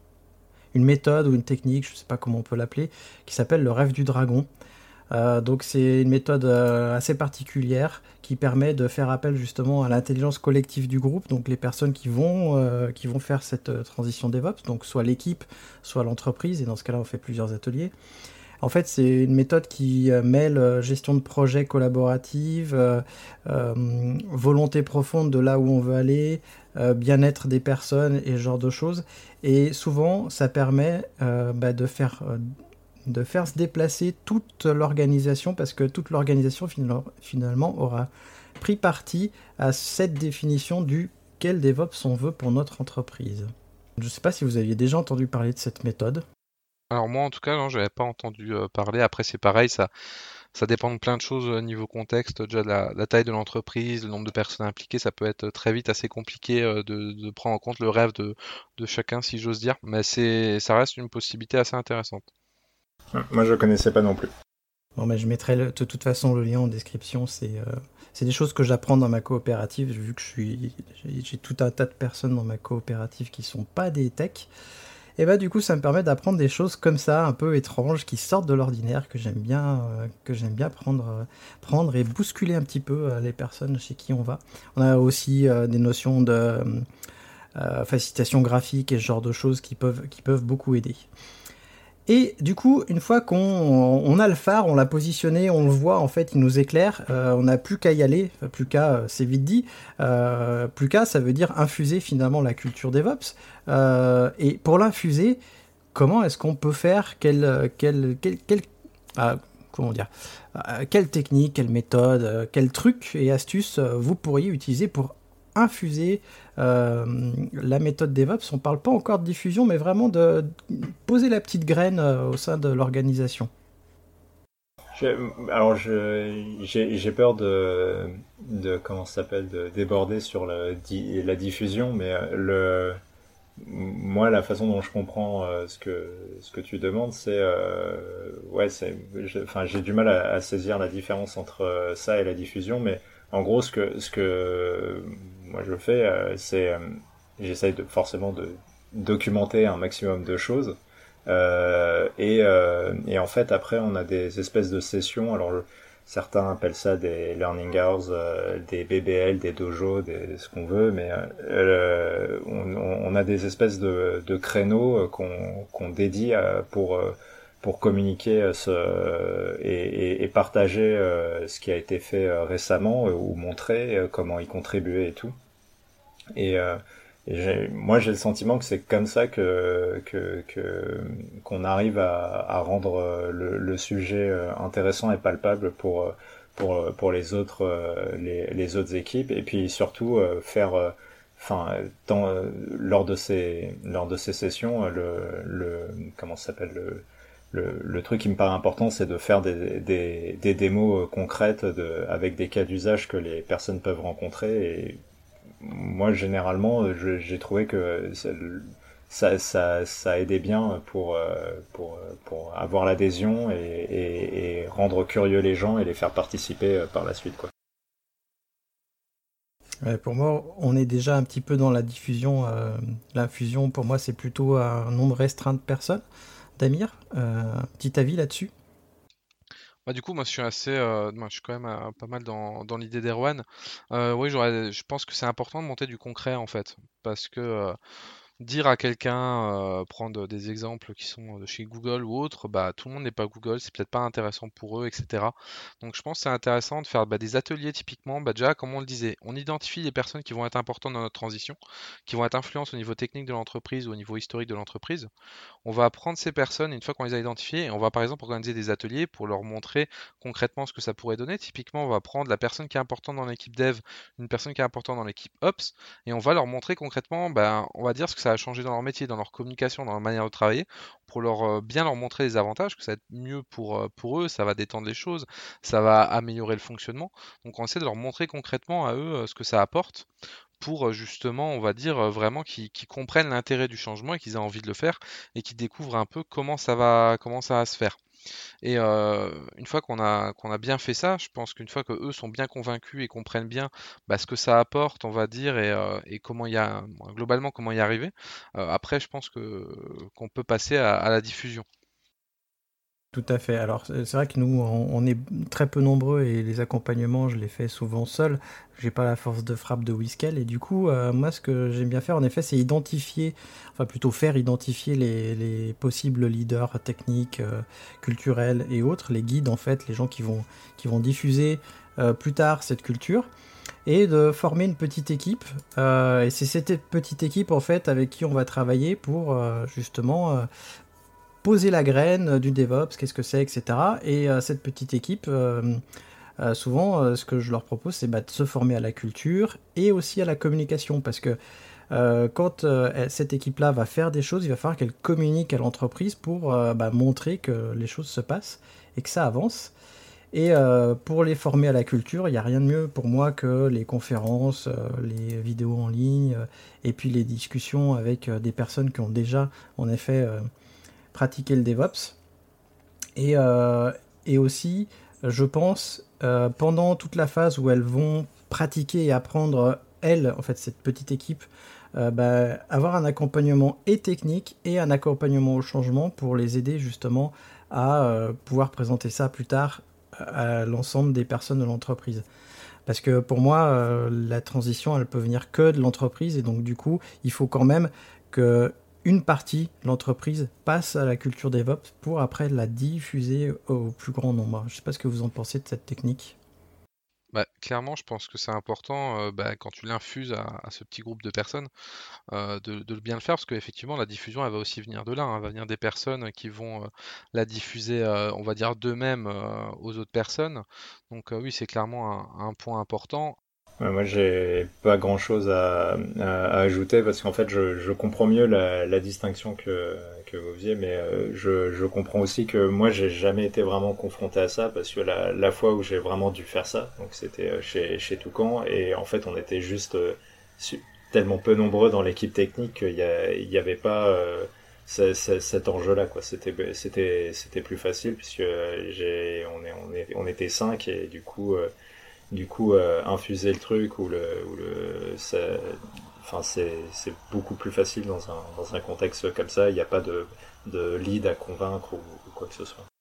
une méthode ou une technique, je ne sais pas comment on peut l'appeler, qui s'appelle le rêve du dragon. Euh, donc c'est une méthode euh, assez particulière qui permet de faire appel justement à l'intelligence collective du groupe, donc les personnes qui vont, euh, qui vont faire cette euh, transition DevOps, donc soit l'équipe, soit l'entreprise, et dans ce cas-là on fait plusieurs ateliers. En fait, c'est une méthode qui euh, mêle euh, gestion de projet collaborative, euh, euh, volonté profonde de là où on veut aller, euh, bien-être des personnes et ce genre de choses. Et souvent, ça permet euh, bah, de faire... Euh, de faire se déplacer toute l'organisation, parce que toute l'organisation finalement aura pris parti à cette définition du quel DevOps on veut pour notre entreprise. Je ne sais pas si vous aviez déjà entendu parler de cette méthode. Alors moi en tout cas, non, j'avais pas entendu euh, parler. Après c'est pareil, ça, ça dépend de plein de choses au niveau contexte, déjà de la, la taille de l'entreprise, le nombre de personnes impliquées, ça peut être très vite assez compliqué euh, de, de prendre en compte le rêve de, de chacun, si j'ose dire, mais c'est, ça reste une possibilité assez intéressante. Moi, je connaissais pas non plus. Bon, mais je mettrai le, de toute façon le lien en description. C'est, euh, c'est des choses que j'apprends dans ma coopérative, vu que je suis, j'ai, j'ai tout un tas de personnes dans ma coopérative qui sont pas des techs. Et bah du coup, ça me permet d'apprendre des choses comme ça, un peu étranges, qui sortent de l'ordinaire, que j'aime bien, euh, que j'aime bien prendre, euh, prendre et bousculer un petit peu euh, les personnes chez qui on va. On a aussi euh, des notions de euh, facilitation graphique et ce genre de choses qui peuvent, qui peuvent beaucoup aider. Et du coup, une fois qu'on on a le phare, on l'a positionné, on le voit, en fait, il nous éclaire, euh, on n'a plus qu'à y aller, enfin, plus qu'à, euh, c'est vite dit, euh, plus qu'à, ça veut dire infuser finalement la culture DevOps. Euh, et pour l'infuser, comment est-ce qu'on peut faire, quelle, quelle, quelle, quelle, ah, comment dire, euh, quelle technique, quelle méthode, euh, quels trucs et astuces euh, vous pourriez utiliser pour infuser euh, la méthode DevOps. On ne parle pas encore de diffusion, mais vraiment de poser la petite graine euh, au sein de l'organisation. Je, alors, je, j'ai, j'ai peur de, de comment ça s'appelle, de déborder sur le, la diffusion, mais le, moi, la façon dont je comprends euh, ce que ce que tu demandes, c'est euh, ouais, c'est, enfin, j'ai du mal à, à saisir la différence entre ça et la diffusion, mais en gros, ce que ce que moi je fais, euh, c'est euh, j'essaye de forcément de documenter un maximum de choses. Euh, et, euh, et en fait, après, on a des espèces de sessions. Alors, le, certains appellent ça des learning hours, euh, des B B L, des dojos, des, ce qu'on veut, mais euh, on, on a des espèces de, de créneaux qu'on, qu'on dédie à, pour pour communiquer ce, et, et, et partager euh, ce qui a été fait récemment ou montrer euh, comment y contribuer et tout. Et euh, Et j'ai, moi, j'ai le sentiment que c'est comme ça que, que, que qu'on arrive à, à rendre le, le sujet intéressant et palpable pour pour pour les autres les, les autres équipes, et puis surtout faire, enfin, dans lors de ces lors de ces sessions, le le comment ça s'appelle le le, le truc qui me paraît important, c'est de faire des, des, des démos concrètes de, avec des cas d'usage que les personnes peuvent rencontrer. Et moi, généralement, je, j'ai trouvé que ça, ça, ça aidait bien pour, pour, pour avoir l'adhésion et, et, et rendre curieux les gens et les faire participer par la suite, quoi. Ouais, pour moi, on est déjà un petit peu dans la diffusion. Euh, l'infusion, pour moi, c'est plutôt un nombre restreint de personnes. Damir, euh, un petit avis là-dessus? Bah, du coup, moi, je suis assez, euh, moi, je suis quand même euh, pas mal dans, dans l'idée d'Erwan. Euh, oui, j'aurais, je pense que c'est important de monter du concret en fait, parce que euh, dire à quelqu'un, euh, prendre des exemples qui sont de chez Google ou autre, bah tout le monde n'est pas Google, c'est peut-être pas intéressant pour eux, et cetera. Donc je pense que c'est intéressant de faire bah, des ateliers typiquement, bah, déjà comme on le disait, on identifie les personnes qui vont être importantes dans notre transition, qui vont être influentes au niveau technique de l'entreprise ou au niveau historique de l'entreprise. On va prendre ces personnes, une fois qu'on les a identifiées, et on va par exemple organiser des ateliers pour leur montrer concrètement ce que ça pourrait donner. Typiquement, on va prendre la personne qui est importante dans l'équipe dev, une personne qui est importante dans l'équipe ops, et on va leur montrer concrètement, ben, on va dire ce que ça a changé dans leur métier, dans leur communication, dans leur manière de travailler, pour leur euh, bien leur montrer les avantages, que ça va être mieux pour, euh, pour eux, ça va détendre les choses, ça va améliorer le fonctionnement. Donc on essaie de leur montrer concrètement à eux euh, ce que ça apporte, pour justement, on va dire, vraiment qu'ils qu'ils comprennent l'intérêt du changement et qu'ils aient envie de le faire et qu'ils découvrent un peu comment ça va, comment ça va se faire. Et euh, une fois qu'on a, qu'on a bien fait ça, je pense qu'une fois que eux sont bien convaincus et comprennent bien bah, ce que ça apporte, on va dire, et, euh, et comment y a, globalement comment y arriver, euh, après je pense que qu'on peut passer à, à la diffusion. Tout à fait. Alors c'est vrai que nous, on, on est très peu nombreux et les accompagnements, je les fais souvent seul. J'ai pas la force de frappe de Whiskel et du coup, euh, moi, ce que j'aime bien faire, en effet, c'est identifier, enfin plutôt faire identifier les, les possibles leaders techniques, euh, culturels et autres, les guides en fait, les gens qui vont qui vont diffuser euh, plus tard cette culture, et de former une petite équipe. Euh, et c'est cette petite équipe en fait avec qui on va travailler pour euh, justement euh, poser la graine du DevOps, qu'est-ce que c'est, et cetera. Et euh, cette petite équipe, euh, euh, souvent, euh, ce que je leur propose, c'est bah, de se former à la culture et aussi à la communication, parce que euh, quand euh, cette équipe-là va faire des choses, il va falloir qu'elle communique à l'entreprise pour euh, bah, montrer que les choses se passent et que ça avance. Et euh, pour les former à la culture, il n'y a rien de mieux pour moi que les conférences, euh, les vidéos en ligne, euh, et puis les discussions avec euh, des personnes qui ont déjà, en effet, euh, pratiquer le DevOps. Et, euh, et aussi, je pense, euh, pendant toute la phase où elles vont pratiquer et apprendre, elles, en fait, cette petite équipe, euh, bah, avoir un accompagnement et technique et un accompagnement au changement pour les aider justement à euh, pouvoir présenter ça plus tard à l'ensemble des personnes de l'entreprise. Parce que pour moi, euh, la transition, elle peut venir que de l'entreprise, et donc du coup, il faut quand même qu'une partie de l'entreprise passe à la culture DevOps pour après la diffuser au plus grand nombre. Je ne sais pas ce que vous en pensez de cette technique. Bah, clairement, je pense que c'est important euh, bah, quand tu l'infuses à, à ce petit groupe de personnes euh, de, de bien le faire parce qu'effectivement la diffusion elle va aussi venir de là, hein, elle va venir des personnes qui vont euh, la diffuser, euh, on va dire d'eux-mêmes euh, aux autres personnes. Donc euh, oui, c'est clairement un, un point important. Ouais, moi, j'ai pas grand-chose à, à, à ajouter parce qu'en fait, je, je comprends mieux la, la distinction que, que vous faisiez, mais euh, je, je comprends aussi que moi, j'ai jamais été vraiment confronté à ça parce que la, la fois où j'ai vraiment dû faire ça, donc c'était chez, chez Toucan, et en fait, on était juste euh, tellement peu nombreux dans l'équipe technique qu'il y, a, il y avait pas euh, c- c- cet enjeu-là, quoi. C'était, c'était, c'était plus facile puisque j'ai, on, est, on, est, on était cinq et du coup. Euh, du coup euh, infuser le truc ou le, ou le ça, enfin c'est c'est beaucoup plus facile dans un dans un contexte comme ça. Il n'y a pas de de lead à convaincre ou, ou quoi que ce soit.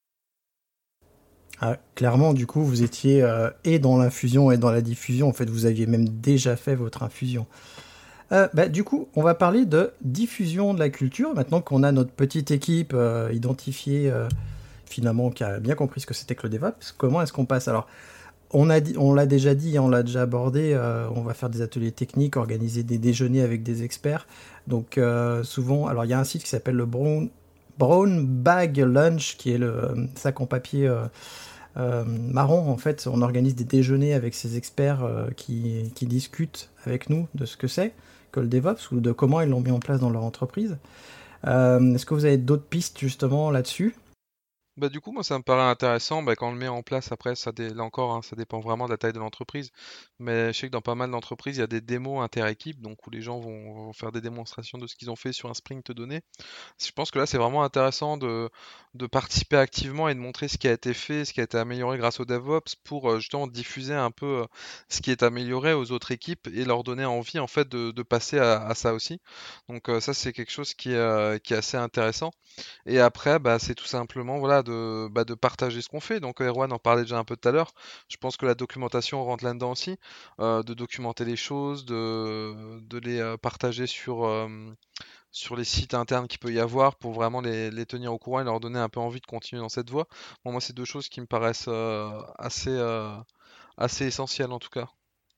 Ah, clairement, du coup, vous étiez euh, et dans l'infusion et dans la diffusion. En fait, vous aviez même déjà fait votre infusion. Euh, bah, du coup, on va parler de diffusion de la culture. Maintenant qu'on a notre petite équipe euh, identifiée, euh, finalement, qui a bien compris ce que c'était que le DevOps, comment est-ce qu'on passe? Alors, On, a dit, on l'a déjà dit, on l'a déjà abordé, euh, on va faire des ateliers techniques, organiser des déjeuners avec des experts. Donc euh, souvent, alors il y a un site qui s'appelle le Brown, Brown Bag Lunch, qui est le euh, sac en papier euh, euh, marron. En fait, on organise des déjeuners avec ces experts euh, qui, qui discutent avec nous de ce que c'est que le DevOps ou de comment ils l'ont mis en place dans leur entreprise. Euh, est-ce que vous avez d'autres pistes justement là-dessus ? Bah, du coup, moi, ça me paraît intéressant. Bah, quand on le met en place, après, ça dé- là encore, hein, ça dépend vraiment de la taille de l'entreprise. Mais je sais que dans pas mal d'entreprises, il y a des démos inter-équipes, donc où les gens vont, vont faire des démonstrations de ce qu'ils ont fait sur un sprint donné. Je pense que là, c'est vraiment intéressant de, de participer activement et de montrer ce qui a été fait, ce qui a été amélioré grâce au DevOps pour euh, justement diffuser un peu euh, ce qui est amélioré aux autres équipes et leur donner envie, en fait, de, de passer à, à ça aussi. Donc, euh, ça, c'est quelque chose qui est, euh, qui est assez intéressant. Et après, bah, c'est tout simplement voilà, de, bah, de partager ce qu'on fait. Donc Erwan en parlait déjà un peu tout à l'heure. Je pense que la documentation rentre là-dedans aussi. Euh, de documenter les choses, de, de les euh, partager sur, euh, sur les sites internes qu'il peut y avoir pour vraiment les, les tenir au courant et leur donner un peu envie de continuer dans cette voie. Bon, moi, c'est deux choses qui me paraissent euh, assez, euh, assez essentielles en tout cas.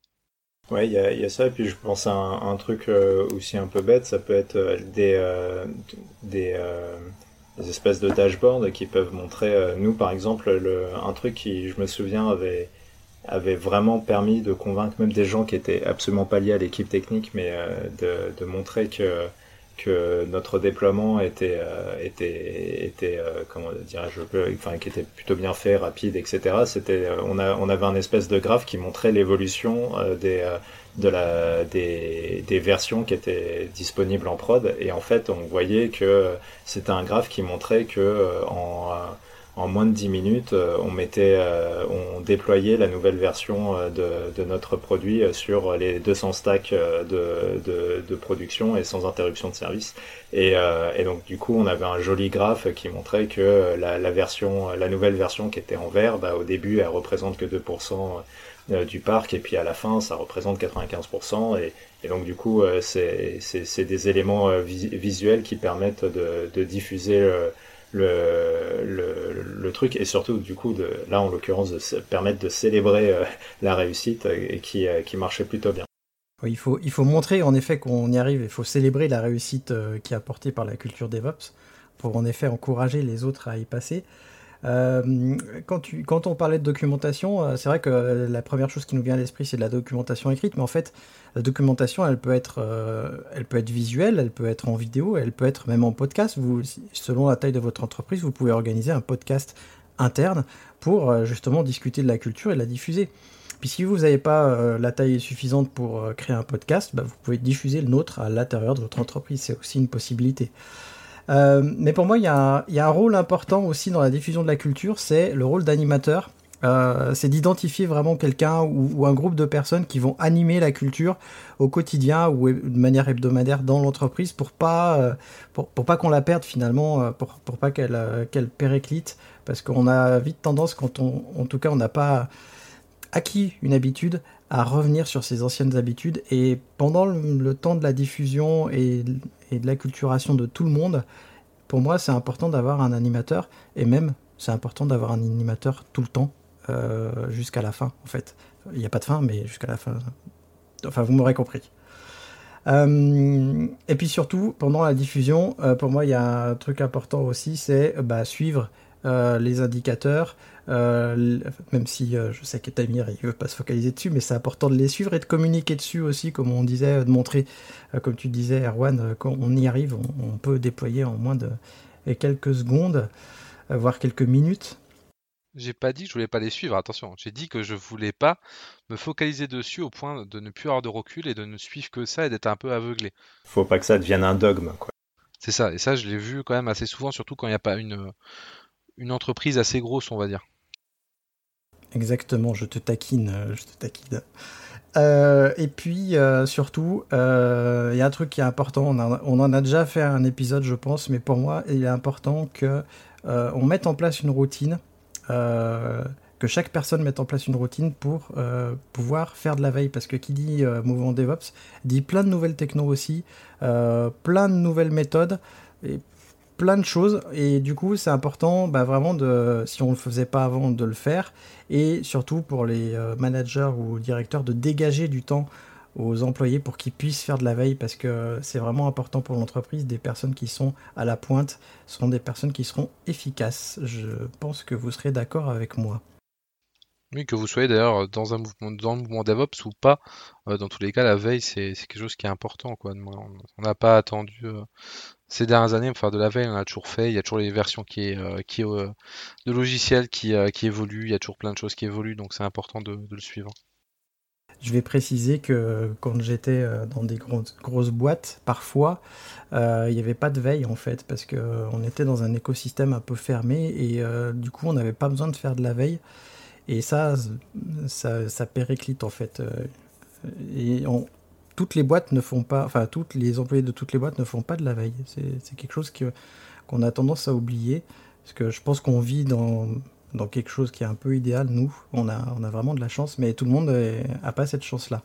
Ouais, il y a, il y a ça, et puis je pense à un, un truc euh, aussi un peu bête, ça peut être euh, des, euh, des, euh, des espèces de dashboards qui peuvent montrer, euh, nous par exemple, le, un truc qui, je me souviens, avait, avait vraiment permis de convaincre même des gens qui étaient absolument pas liés à l'équipe technique, mais euh, de, de montrer que que notre déploiement était euh, était était euh, comment dirais-je, enfin qui était plutôt bien fait, rapide, et cetera. C'était euh, on a on avait un espèce de graphe qui montrait l'évolution euh, des euh, de la des des versions qui étaient disponibles en prod, et en fait on voyait que c'était un graphe qui montrait que euh, en euh, en moins de dix minutes, euh, on mettait, euh, on déployait la nouvelle version euh, de, de notre produit euh, sur les deux cents stacks euh, de, de, de production et sans interruption de service. Et, euh, et donc du coup, on avait un joli graphe qui montrait que la, la version, la nouvelle version qui était en vert, bah, au début, elle représente que deux pour cent du parc, et puis à la fin, ça représente quatre-vingt-quinze pour cent. Et, et donc du coup, euh, c'est, c'est, c'est des éléments euh, vis- visuels qui permettent de, de diffuser le Le, le, le truc, et surtout du coup de, là en l'occurrence de se permettre de célébrer euh, la réussite et qui, euh, qui marchait plutôt bien. Oui, il faut, il faut montrer en effet qu'on y arrive, il faut célébrer la réussite euh, qui est apportée par la culture DevOps pour en effet encourager les autres à y passer. Euh, quand, tu, quand on parlait de documentation, euh, c'est vrai que la première chose qui nous vient à l'esprit c'est de la documentation écrite, mais en fait la documentation elle peut être, euh, elle peut être visuelle, elle peut être en vidéo, elle peut être même en podcast. Vous, selon la taille de votre entreprise, vous pouvez organiser un podcast interne pour euh, justement discuter de la culture et la diffuser. Puis si vous n'avez pas euh, la taille suffisante pour euh, créer un podcast, bah, vous pouvez diffuser le nôtre à l'intérieur de votre entreprise, c'est aussi une possibilité. Euh, mais pour moi, il y, y a un rôle important aussi dans la diffusion de la culture, c'est le rôle d'animateur. Euh, c'est d'identifier vraiment quelqu'un ou, ou un groupe de personnes qui vont animer la culture au quotidien ou de manière hebdomadaire dans l'entreprise pour pas, euh, pour, pour pas qu'on la perde finalement, pour, pour pas qu'elle, euh, qu'elle périclite, parce qu'on a vite tendance, quand on, en tout cas on n'a pas acquis une habitude, à revenir sur ses anciennes habitudes. Et pendant le, le temps de la diffusion et, et de l'acculturation de tout le monde, pour moi c'est important d'avoir un animateur, et même c'est important d'avoir un animateur tout le temps. Euh, jusqu'à la fin, en fait. Il n'y a pas de fin, mais jusqu'à la fin. Enfin, vous m'aurez compris. Euh, et puis surtout, pendant la diffusion, euh, pour moi, il y a un truc important aussi, c'est bah, suivre euh, les indicateurs, euh, même si euh, je sais que Tamir, il ne veut pas se focaliser dessus, mais c'est important de les suivre et de communiquer dessus aussi, comme on disait, de montrer, euh, comme tu disais, Erwan, euh, quand on y arrive, on, on peut déployer en moins de quelques secondes, euh, voire quelques minutes. J'ai pas dit que je voulais pas les suivre, attention. J'ai dit que je voulais pas me focaliser dessus au point de ne plus avoir de recul et de ne suivre que ça et d'être un peu aveuglé. Faut pas que ça devienne un dogme, quoi. C'est ça, et ça je l'ai vu quand même assez souvent, surtout quand il n'y a pas une, une entreprise assez grosse, on va dire. Exactement, je te taquine, je te taquine. Euh, et puis euh, surtout, il euh, y a un truc qui est important, on, a, on en a déjà fait un épisode je pense, mais pour moi il est important qu'on euh, mette en place une routine. Euh, que chaque personne mette en place une routine pour euh, pouvoir faire de la veille, parce que qui dit euh, mouvement DevOps dit plein de nouvelles technos aussi, euh, plein de nouvelles méthodes et plein de choses, et du coup c'est important bah, vraiment de, si on le faisait pas avant, de le faire, et surtout pour les euh, managers ou directeurs de dégager du temps aux employés pour qu'ils puissent faire de la veille, parce que c'est vraiment important pour l'entreprise. Des personnes qui sont à la pointe sont des personnes qui seront efficaces. Je pense que vous serez d'accord avec moi. Oui, que vous soyez d'ailleurs dans un mouvement, dans le mouvement DevOps ou pas, euh, dans tous les cas, la veille, c'est, c'est quelque chose qui est important, quoi. On n'a pas attendu euh, ces dernières années pour faire de la veille, on a toujours fait. Il y a toujours les versions qui est, euh, qui est, euh, de logiciels qui, euh, qui évoluent, il y a toujours plein de choses qui évoluent, donc c'est important de, de le suivre. Je vais préciser que quand j'étais dans des grosses, grosses boîtes, parfois, euh, il n'y avait pas de veille en fait, parce qu'on était dans un écosystème un peu fermé, et euh, du coup on n'avait pas besoin de faire de la veille, et ça, ça, ça périclite en fait. Et on, toutes les boîtes ne font pas, enfin toutes les employés de toutes les boîtes ne font pas de la veille. C'est, c'est quelque chose que, qu'on a tendance à oublier, parce que je pense qu'on vit dans... dans quelque chose qui est un peu idéal, nous, on a, on a vraiment de la chance, mais tout le monde n'a pas cette chance-là.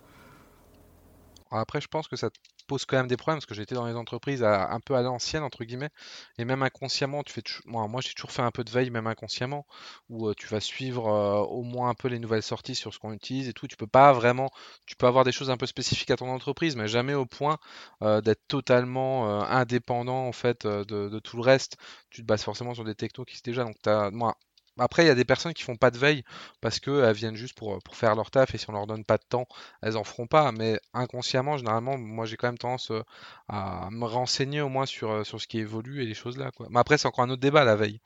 Après, je pense que ça pose quand même des problèmes, parce que j'ai été dans les entreprises à, un peu à l'ancienne, entre guillemets, et même inconsciemment, tu fais moi, moi j'ai toujours fait un peu de veille, même inconsciemment, où euh, tu vas suivre euh, au moins un peu les nouvelles sorties sur ce qu'on utilise et tout. Tu peux pas vraiment, tu peux avoir des choses un peu spécifiques à ton entreprise, mais jamais au point euh, d'être totalement euh, indépendant en fait euh, de, de tout le reste. Tu te bases forcément sur des technos qui sont déjà, donc t'as, moi, après, il y a des personnes qui font pas de veille parce qu'elles viennent juste pour, pour faire leur taf, et si on leur donne pas de temps, elles en feront pas. Mais inconsciemment, généralement, moi j'ai quand même tendance euh, à me renseigner au moins sur, euh, sur ce qui évolue et les choses là, quoi. Mais après, c'est encore un autre débat, la veille.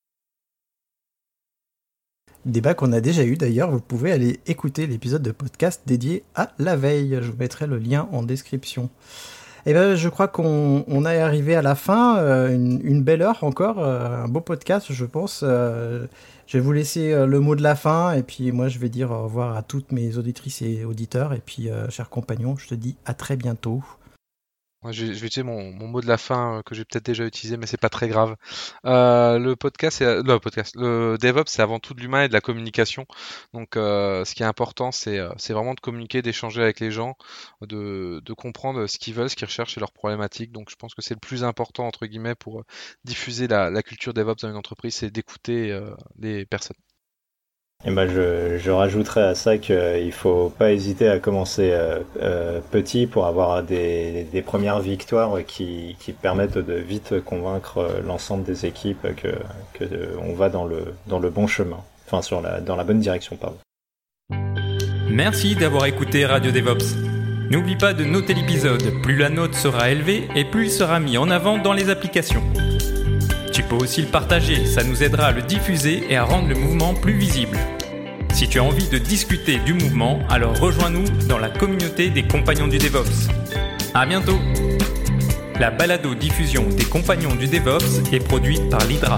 Débat qu'on a déjà eu d'ailleurs, vous pouvez aller écouter l'épisode de podcast dédié à la veille. Je vous mettrai le lien en description. Et ben, je crois qu'on on est arrivé à la fin, euh, une, une belle heure encore, euh, un beau podcast, je pense. Euh, je vais vous laisser euh, le mot de la fin, et puis moi je vais dire au revoir à toutes mes auditrices et auditeurs, et puis euh, chers compagnons, je te dis à très bientôt. Je vais, je vais utiliser mon, mon mot de la fin euh, que j'ai peut-être déjà utilisé, mais c'est pas très grave. Euh, le podcast, c'est, le podcast, le DevOps, c'est avant tout de l'humain et de la communication. Donc, euh, ce qui est important, c'est, c'est vraiment de communiquer, d'échanger avec les gens, de, de comprendre ce qu'ils veulent, ce qu'ils recherchent et leurs problématiques. Donc, je pense que c'est le plus important entre guillemets pour diffuser la, la culture DevOps dans une entreprise, c'est d'écouter euh, les personnes. Et ben je, je rajouterais à ça qu'il ne faut pas hésiter à commencer euh, euh, petit pour avoir des, des premières victoires qui, qui permettent de vite convaincre l'ensemble des équipes que, que on va dans le, dans le bon chemin, enfin sur la, dans la bonne direction, pardon. Merci d'avoir écouté Radio DevOps. N'oublie pas de noter l'épisode, plus la note sera élevée et plus il sera mis en avant dans les applications. Tu peux aussi le partager, ça nous aidera à le diffuser et à rendre le mouvement plus visible. Si tu as envie de discuter du mouvement, alors rejoins-nous dans la communauté des compagnons du DevOps. À bientôt! La balado-diffusion des compagnons du DevOps est produite par l'Hydra.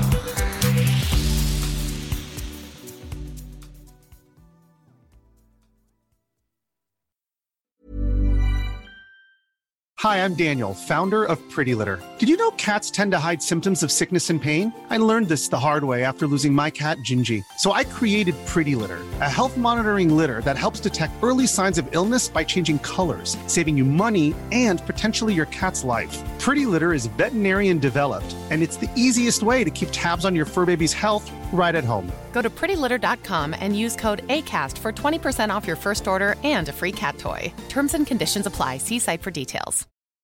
Hi, I'm Daniel, founder of Pretty Litter. Did you know cats tend to hide symptoms of sickness and pain? I learned this the hard way after losing my cat, Gingy. So I created Pretty Litter, a health monitoring litter that helps detect early signs of illness by changing colors, saving you money and potentially your cat's life. Pretty Litter is veterinarian developed, and it's the easiest way to keep tabs on your fur baby's health right at home. Go to pretty litter dot com and use code ACAST for twenty percent off your first order and a free cat toy. Terms and conditions apply. See site for details.